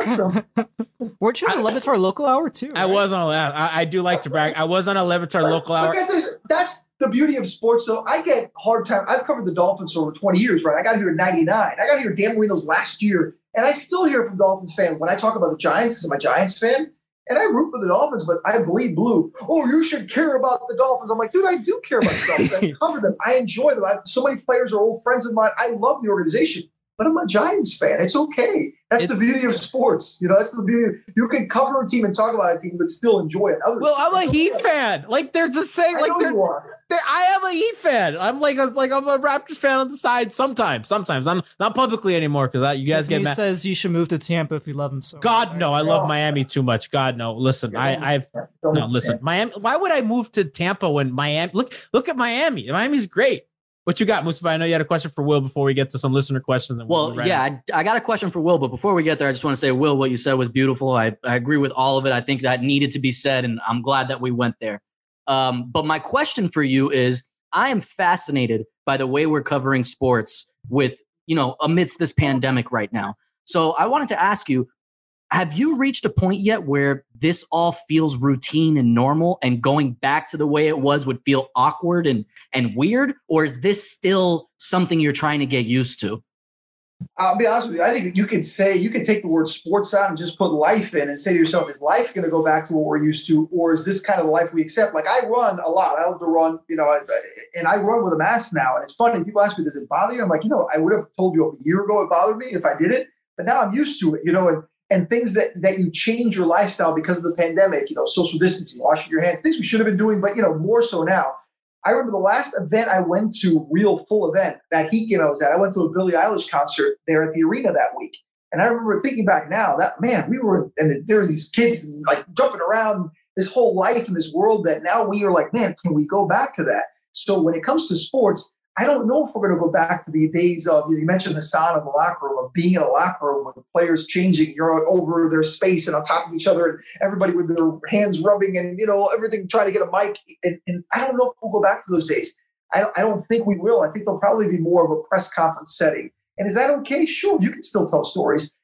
Weren't you on a Levitar local hour too? Right? I was on that. I do like to brag. I was on a Levitar local hour. That's the beauty of sports, though. I get hard time. I've covered the Dolphins for over 20 years, right? I got here in 99. I got here Dan Marino's last year. And I still hear from Dolphins fans when I talk about the Giants, because I'm a Giants fan, and I root for the Dolphins, but I bleed blue. "Oh, you should care about the Dolphins." I'm like, dude, I do care about the Dolphins. I cover them. I enjoy them. So many players are old friends of mine. I love the organization, but I'm a Giants fan. It's okay. That's the beauty of sports. That's the beauty. You can cover a team and talk about a team, but still enjoy it. Well, I'm a Heat fan. Like, they're just saying, like, I am a Heat fan. I'm like I'm a Raptors fan on the side sometimes. I'm not publicly anymore because you guys get mad. Says you should move to Tampa if you love him so. God no, I love Miami too much. God no. Listen, listen. Miami. Why would I move to Tampa when Miami? Look at Miami. Miami's great. What you got, Mustafa? I know you had a question for Will before we get to some listener questions. I got a question for Will, but before we get there, I just want to say, Will, what you said was beautiful. I agree with all of it. I think that needed to be said, and I'm glad that we went there. But my question for you is, I am fascinated by the way we're covering sports with, amidst this pandemic right now. So I wanted to ask you, have you reached a point yet where this all feels routine and normal, and going back to the way it was would feel awkward and weird? Or is this still something you're trying to get used to? I'll be honest with you. I think that you could take the word sports out and just put life in and say to yourself, is life going to go back to what we're used to? Or is this kind of the life we accept? Like, I run a lot. I love to run, and I run with a mask now. And it's funny. People ask me, does it bother you? I'm like, I would have told you a year ago it bothered me if I did it. But now I'm used to it, and things that you change your lifestyle because of the pandemic, social distancing, washing your hands, things we should have been doing, but, more so now. I remember the last event I went to, real full event, that Heat game I was at. I went to a Billie Eilish concert there at the arena that week. And I remember thinking back now that, man, there were these kids like jumping around, this whole life in this world that now we are like, man, can we go back to that? So when it comes to sports, I don't know if we're going to go back to the days of, you mentioned the sound of the locker room, of being in a locker room with the players changing, you're over their space and on top of each other, and everybody with their hands rubbing and, everything trying to get a mic. And I don't know if we'll go back to those days. I don't think we will. I think there'll probably be more of a press conference setting. And is that okay? Sure, you can still tell stories.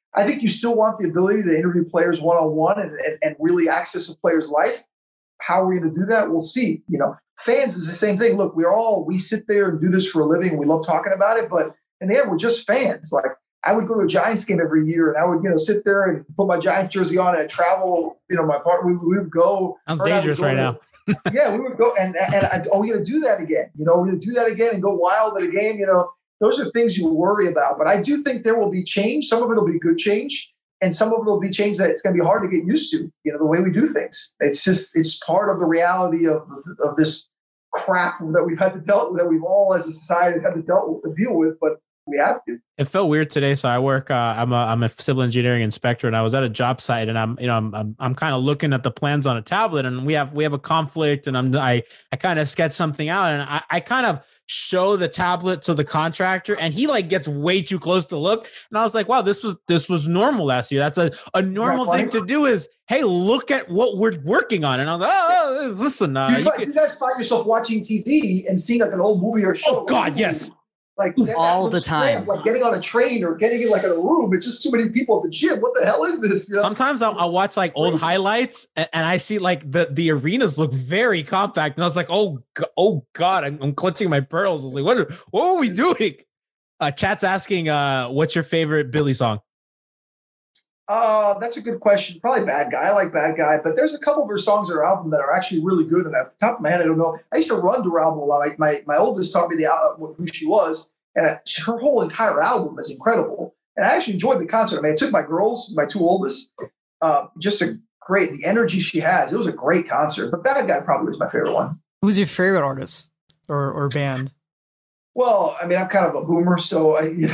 I think you still want the ability to interview players one-on-one and really access a player's life. How are we going to do that? We'll see. Fans is the same thing. Look, we sit there and do this for a living. We love talking about it, but in the end, we're just fans. Like, I would go to a Giants game every year, and I would, sit there and put my Giants jersey on and travel. My partner, we would go. Sounds dangerous right now. Yeah, we would go, and are we going to do that again? We're going to do that again and go wild at a game. Those are things you worry about. But I do think there will be change. Some of it will be good change, and some of it will be change that it's going to be hard to get used to. The way we do things. It's part of the reality of this crap that we've had to that we've all as a society had to deal with, but we have to. It felt weird today. So I work. I'm a civil engineering inspector, and I was at a job site, and I'm kind of looking at the plans on a tablet, and we have a conflict, and I kind of sketch something out, and I kind of show the tablet to the contractor, and he gets way too close to look, and I was like, wow, this was normal last year. That's a normal thing to do. Is, hey, look at what we're working on, and I was like, listen, you guys find yourself watching TV and seeing an old movie or show. Oh God, yes. All the time, like getting on a train or getting in in a room. It's just too many people at the gym. What the hell is this? Sometimes I'll watch old highlights and I see the arenas look very compact, and I was like, oh God, I'm clutching my pearls. I was like, what are we doing? Chat's asking, what's your favorite Billy song? That's a good question. Probably Bad Guy. I like Bad Guy, but there's a couple of her songs on her album that are actually really good. And at the top of my head, I don't know. I used to run to her album a lot. My oldest taught me who she was, and her whole entire album is incredible. And I actually enjoyed the concert. I took my girls, my two oldest, the energy she has. It was a great concert. But Bad Guy probably is my favorite one. Who's your favorite artist or band? Well, I'm kind of a boomer, so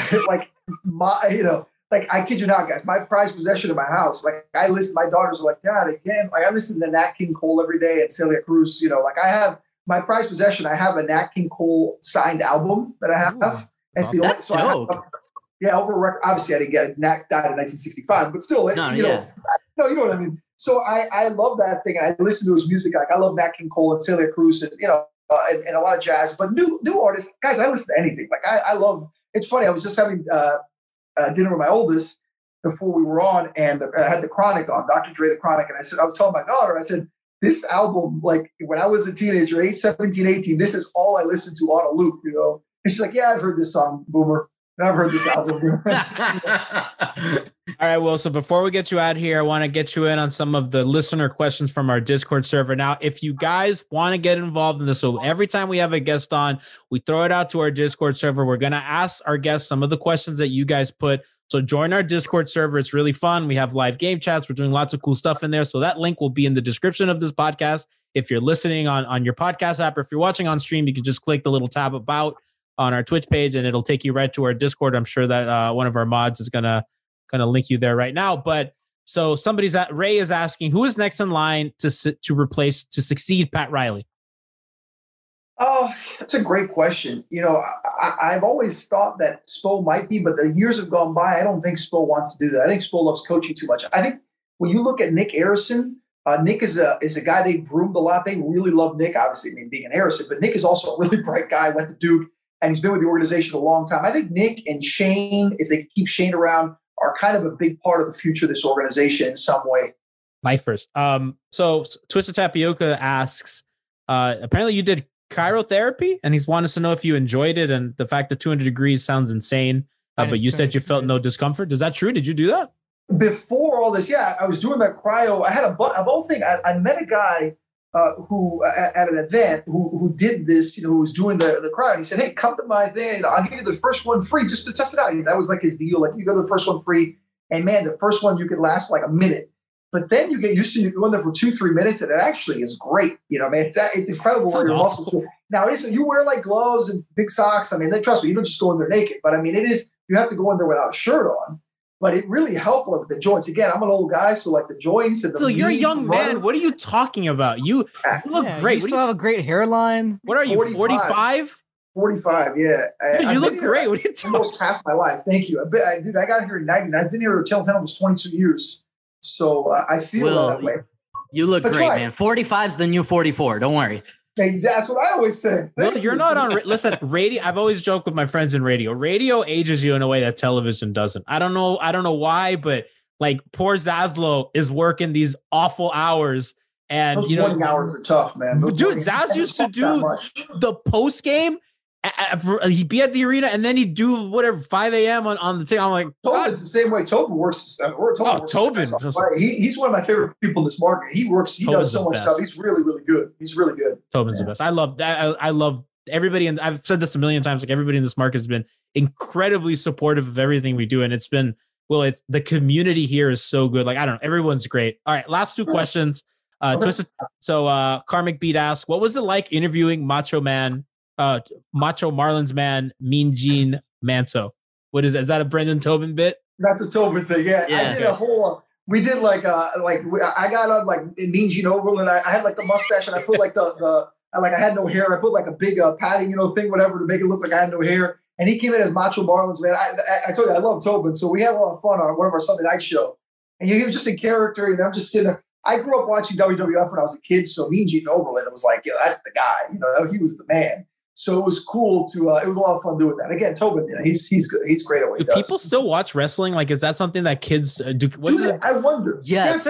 I kid you not, guys. My prized possession in my house. I listen. My daughters are like, Dad, again. I listen to Nat King Cole every day and Celia Cruz. I have my prized possession. I have a Nat King Cole signed album that I have. Ooh, that's dope. Over record. Obviously, I didn't get it. Nat died in 1965, but still, you know what I mean. So I love that thing, and I listen to his music. I love Nat King Cole and Celia Cruz, and and a lot of jazz. But new artists, guys, I listen to anything. I love. It's funny. I was just having dinner with my oldest before we were on, and I had the Chronic on, Dr. Dre, the Chronic, and I was telling my daughter, I said, this album, when I was a teenager, 17, 18, this is all I listened to on a loop, And she's like, yeah, I've heard this song, Boomer. And I've heard this album. All right, Will. So before we get you out of here, I want to get you in on some of the listener questions from our Discord server. Now, if you guys want to get involved in this, so every time we have a guest on, we throw it out to our Discord server. We're going to ask our guests some of the questions that you guys put. So join our Discord server. It's really fun. We have live game chats. We're doing lots of cool stuff in there. So that link will be in the description of this podcast. If you're listening on your podcast app, or if you're watching on stream, you can just click the little tab about on our Twitch page, and it'll take you right to our Discord. I'm sure that one of our mods is gonna link you there right now. But so Ray is asking, who is next in line to succeed Pat Riley? Oh, that's a great question. I've always thought that Spo might be, but the years have gone by. I don't think Spo wants to do that. I think Spo loves coaching too much. I think when you look at Nick Arison, Nick is a guy they groomed a lot. They really love Nick, obviously, being an Arison, but Nick is also a really bright guy, went to Duke, and he's been with the organization a long time. I think Nick and Shane, if they keep Shane around, are kind of a big part of the future of this organization in some way. Lifers. So Twisted Tapioca asks, apparently you did chirotherapy, and he's wanting us to know if you enjoyed it, and the fact that 200 degrees sounds insane, but you said you felt no discomfort. Is that true? Did you do that? Before all this, yeah, I was doing that cryo. I had a whole thing. I met a guy who at an event who did this, who was doing the cryo. And he said, hey, come to my thing. I'll give you the first one free just to test it out. That was his deal. You go to the first one free. And man, the first one you could last a minute. But then you get used to, you go in there for 2-3 minutes, and it actually is great. It's incredible where your muscles go. Now, you wear gloves and big socks. Trust me, you don't just go in there naked. But it is, you have to go in there without a shirt on. But it really helped with the joints. Again, I'm an old guy, so the joints and the Phil, you're a young man. What are you talking about? You look great. You still have a great hairline. What are you, 45? 45, yeah. Dude, you look great. What are you talking about? Almost half my life. Thank you. Dude, I got here in 90. I've been here until 10 almost 22 years. So I feel that way. You look great, man. 45 is the new 44. Don't worry. That's what I always say. Well, you're not on. Listen, radio. I've always joked with my friends in radio. Radio ages you in a way that television doesn't. I don't know why, but like poor Zaslow is working these awful hours, and those morning hours are tough, man. Dude, Zaz used to do the post game. He'd be at the arena and then he'd do whatever 5 a.m. on the thing. I'm like, Tobin's the same way. Tobin works. Tobin. He's one of my favorite people in this market. He works. He does so much stuff. He's really, really good. He's really good. Tobin's the best. I love that. I love everybody. And I've said this a million times. Like everybody in this market has been incredibly supportive of everything we do. And it's been, it's the community here is so good. Like, I don't know. Everyone's great. All right. Last 2 questions. So Karmic Beat asks, what was it like interviewing Macho Marlins man, Mean Gene Manso? Is that a Brendan Tobin bit? That's a Tobin thing. Yeah. I did a whole. We did I got on like Mean Gene Oberlin. I had like the mustache and I put like I had no hair. I put like a big padding, thing, whatever, to make it look like I had no hair. And he came in as Macho Marlins man. I told you I love Tobin, so we had a lot of fun on one of our Sunday night show. And he was just in character, and I'm just sitting there. I grew up watching WWF when I was a kid, so Mean Gene Oberlin, it was like, that's the guy. He was the man. So it was cool to. It was a lot of fun doing that. Again, Tobin, he's good. He's great at what he does. Do people still watch wrestling? Like, is that something that kids do? I wonder. Yes,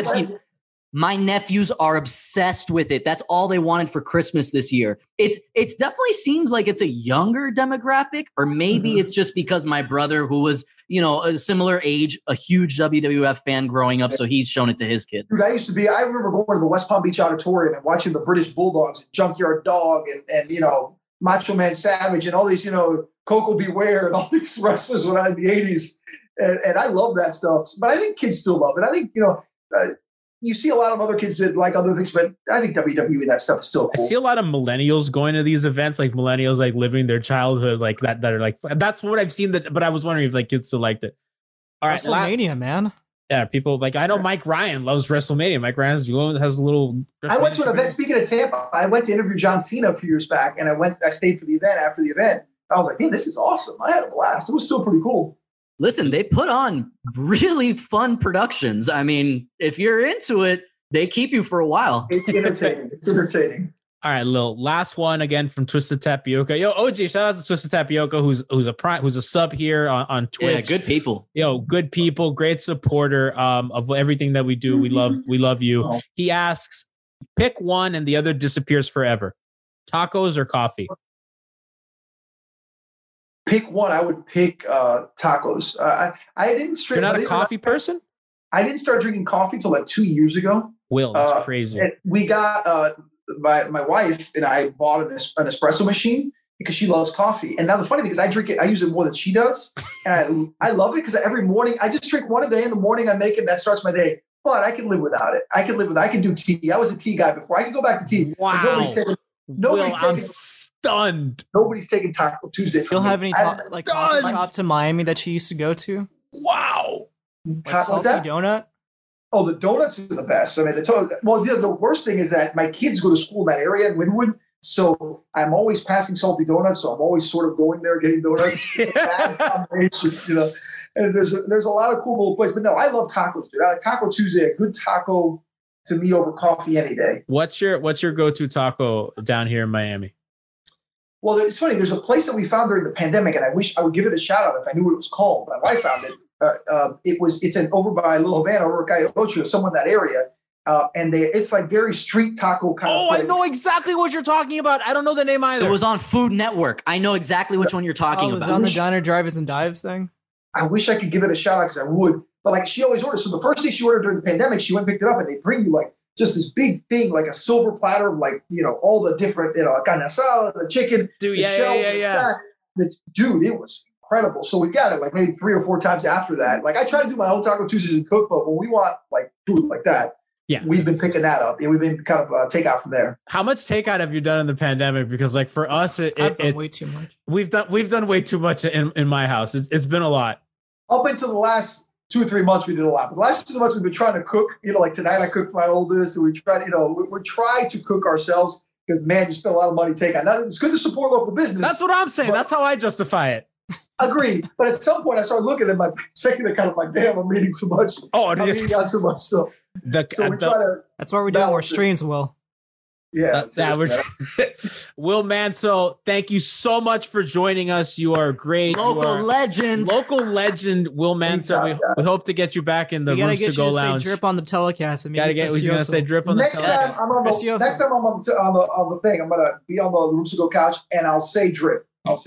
my nephews are obsessed with it. That's all they wanted for Christmas this year. It's definitely seems like it's a younger demographic, or maybe it's just because my brother, who was a similar age, a huge WWF fan growing up, so he's shown it to his kids. Dude, I remember going to the West Palm Beach Auditorium and watching the British Bulldogs, Junkyard Dog, and Macho Man Savage, and all these Coco Beware, and all these wrestlers when I in the 80s, and I love that stuff. But I think kids still love it. I think you see a lot of other kids that like other things, but I think WWE, that stuff is still cool. I see a lot of millennials going to these events, like millennials, like living their childhood like that are like, that's what I've seen. But I was wondering if like kids still liked it. All right. WrestleMania, man. Yeah. People I know Mike Ryan loves WrestleMania. Mike Ryan has a little. I went to an event, speaking of Tampa, I went to interview John Cena a few years back, and I stayed for the event after the event. I was like, this is awesome. I had a blast. It was still pretty cool. Listen, they put on really fun productions. I mean, if you're into it, they keep you for a while. It's entertaining. All right, Lil. Last one again from Twisted Tapioca. Yo, OG, shout out to Twisted Tapioca, who's a sub here on Twitch. Yeah, good people. Good people, great supporter of everything that we do. We love you. Oh. He asks, pick one and the other disappears forever. Tacos or coffee? Pick one. I would pick tacos. I didn't You're not a coffee person? I didn't start drinking coffee until like 2 years ago. Will, that's crazy. We got my wife and I bought an espresso machine because she loves coffee. And now the funny thing is I drink it. I use it more than she does. And I love it because every morning I just drink one a day in the morning. I make it. That starts my day. But I can live without it. I can do tea. I was a tea guy before. I can go back to tea. Wow. I'm stunned. Nobody's taking Taco Tuesday. You don't have any coffee shop to Miami that she used to go to? Wow. Like salty donut? Oh, the donuts are the best. I mean, the worst thing is that my kids go to school in that area in Wynwood. So I'm always passing salty donuts. So I'm always sort of going there, getting donuts. It's a bad combination, And there's a lot of cool little places. But no, I love tacos, dude. I like Taco Tuesday, a good taco to me over coffee any day. What's your go-to taco down here in Miami? Well, it's funny. There's a place that we found during the pandemic, and I wish I would give it a shout out if I knew what it was called. My wife found it. It's over by Little Havana, over Cayo Ocho, somewhere in that area. And it's like very street taco kind of place. I know exactly what you're talking about. I don't know the name either. It was on Food Network. I know exactly which one you're talking about. It was on the Diner, Drivers, and Dives thing. I wish I could give it a shout out because I would. But like she always orders. So the first thing she ordered during the pandemic, she went and picked it up, and they bring you like just this big thing, like a silver platter of like, all the different, carne asada, the chicken, dude, Dude, it was incredible. So we got it like maybe 3 or 4 times after that. Like I try to do my own Taco Tuesdays and cook, but when we want like food like that, we've been picking that up. And we've been kind of take out from there. How much takeout have you done in the pandemic? Because like for us, it's way too much. We've done way too much in my house. It's been a lot. Up until the last 2 or 3 months, we did a lot. But the last 2 months, we've been trying to cook. Like tonight, I cooked for my oldest. And we tried, we try to cook ourselves because, man, you spend a lot of money takeout. Now, it's good to support local business. That's what I'm saying. That's how I justify it. Agree. But at some point, I started looking at my checking account. I'm like, damn, I'm eating too much. I'm eating out too much stuff. That's why we're doing more streams, Will. Yeah. Will Manso, thank you so much for joining us. You are great. Local legend. Local legend, Will Manso. We hope to get you back in the Rooms to Go lounge. Say drip on the telecast. And gotta get. He's gonna say drip on the telecast. Next time I'm on the thing, I'm gonna be on the Rooms to Go couch, and I'll say drip.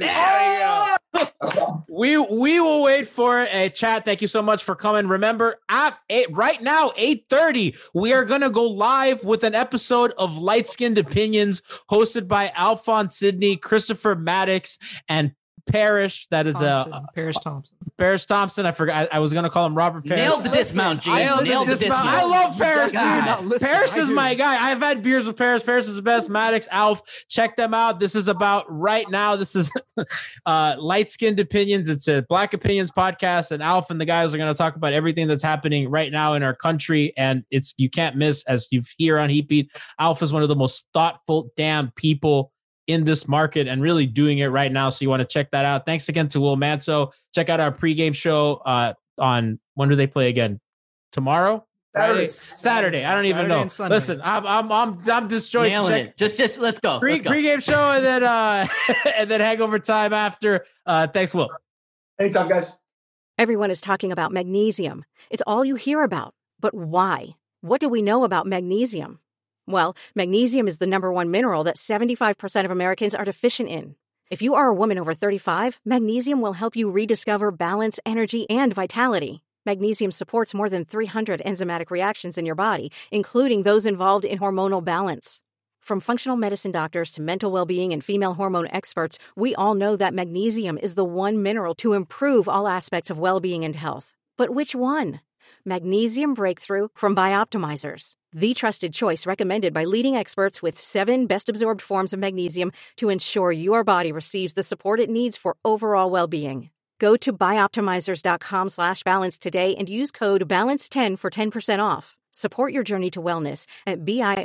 We will wait for a chat. Thank you so much for coming. Remember, right now, 8:30, we are going to go live with an episode of Light Skinned Opinions hosted by Alphonse Sidney, Christopher Maddox, and Parrish. That is Parrish Thompson. I forgot. I was going to call him Robert Parrish. Nailed the dismount, G. Nailed the dismount. I love Parrish, dude. Parrish is my guy. I've had beers with Parrish. Parrish is the best. Maddox, Alf, check them out. This is about right now. This is Light Skinned Opinions. It's a Black Opinions podcast, and Alf and the guys are going to talk about everything that's happening right now in our country, and you can't miss, as you hear on Heatbeat. Alf is one of the most thoughtful damn people in this market and really doing it right now. So you want to check that out. Thanks again to Will Manso. Check out our pregame show on, when do they play again? Tomorrow? Saturday. I don't even know. Listen, I'm disjointed. Just let's go. Pregame show and then and then hangover time after. Thanks, Will. Anytime, guys. Everyone is talking about magnesium. It's all you hear about. But why? What do we know about magnesium? Well, magnesium is the number one mineral that 75% of Americans are deficient in. If you are a woman over 35, magnesium will help you rediscover balance, energy, and vitality. Magnesium supports more than 300 enzymatic reactions in your body, including those involved in hormonal balance. From functional medicine doctors to mental well-being and female hormone experts, we all know that magnesium is the one mineral to improve all aspects of well-being and health. But which one? Magnesium Breakthrough from Bioptimizers, the trusted choice recommended by leading experts with 7 best-absorbed forms of magnesium to ensure your body receives the support it needs for overall well-being. Go to bioptimizers.com/balance today and use code BALANCE10 for 10% off. Support your journey to wellness at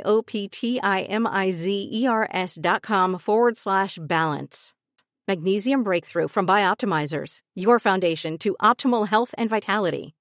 bioptimizers.com/balance. Magnesium Breakthrough from Bioptimizers, your foundation to optimal health and vitality.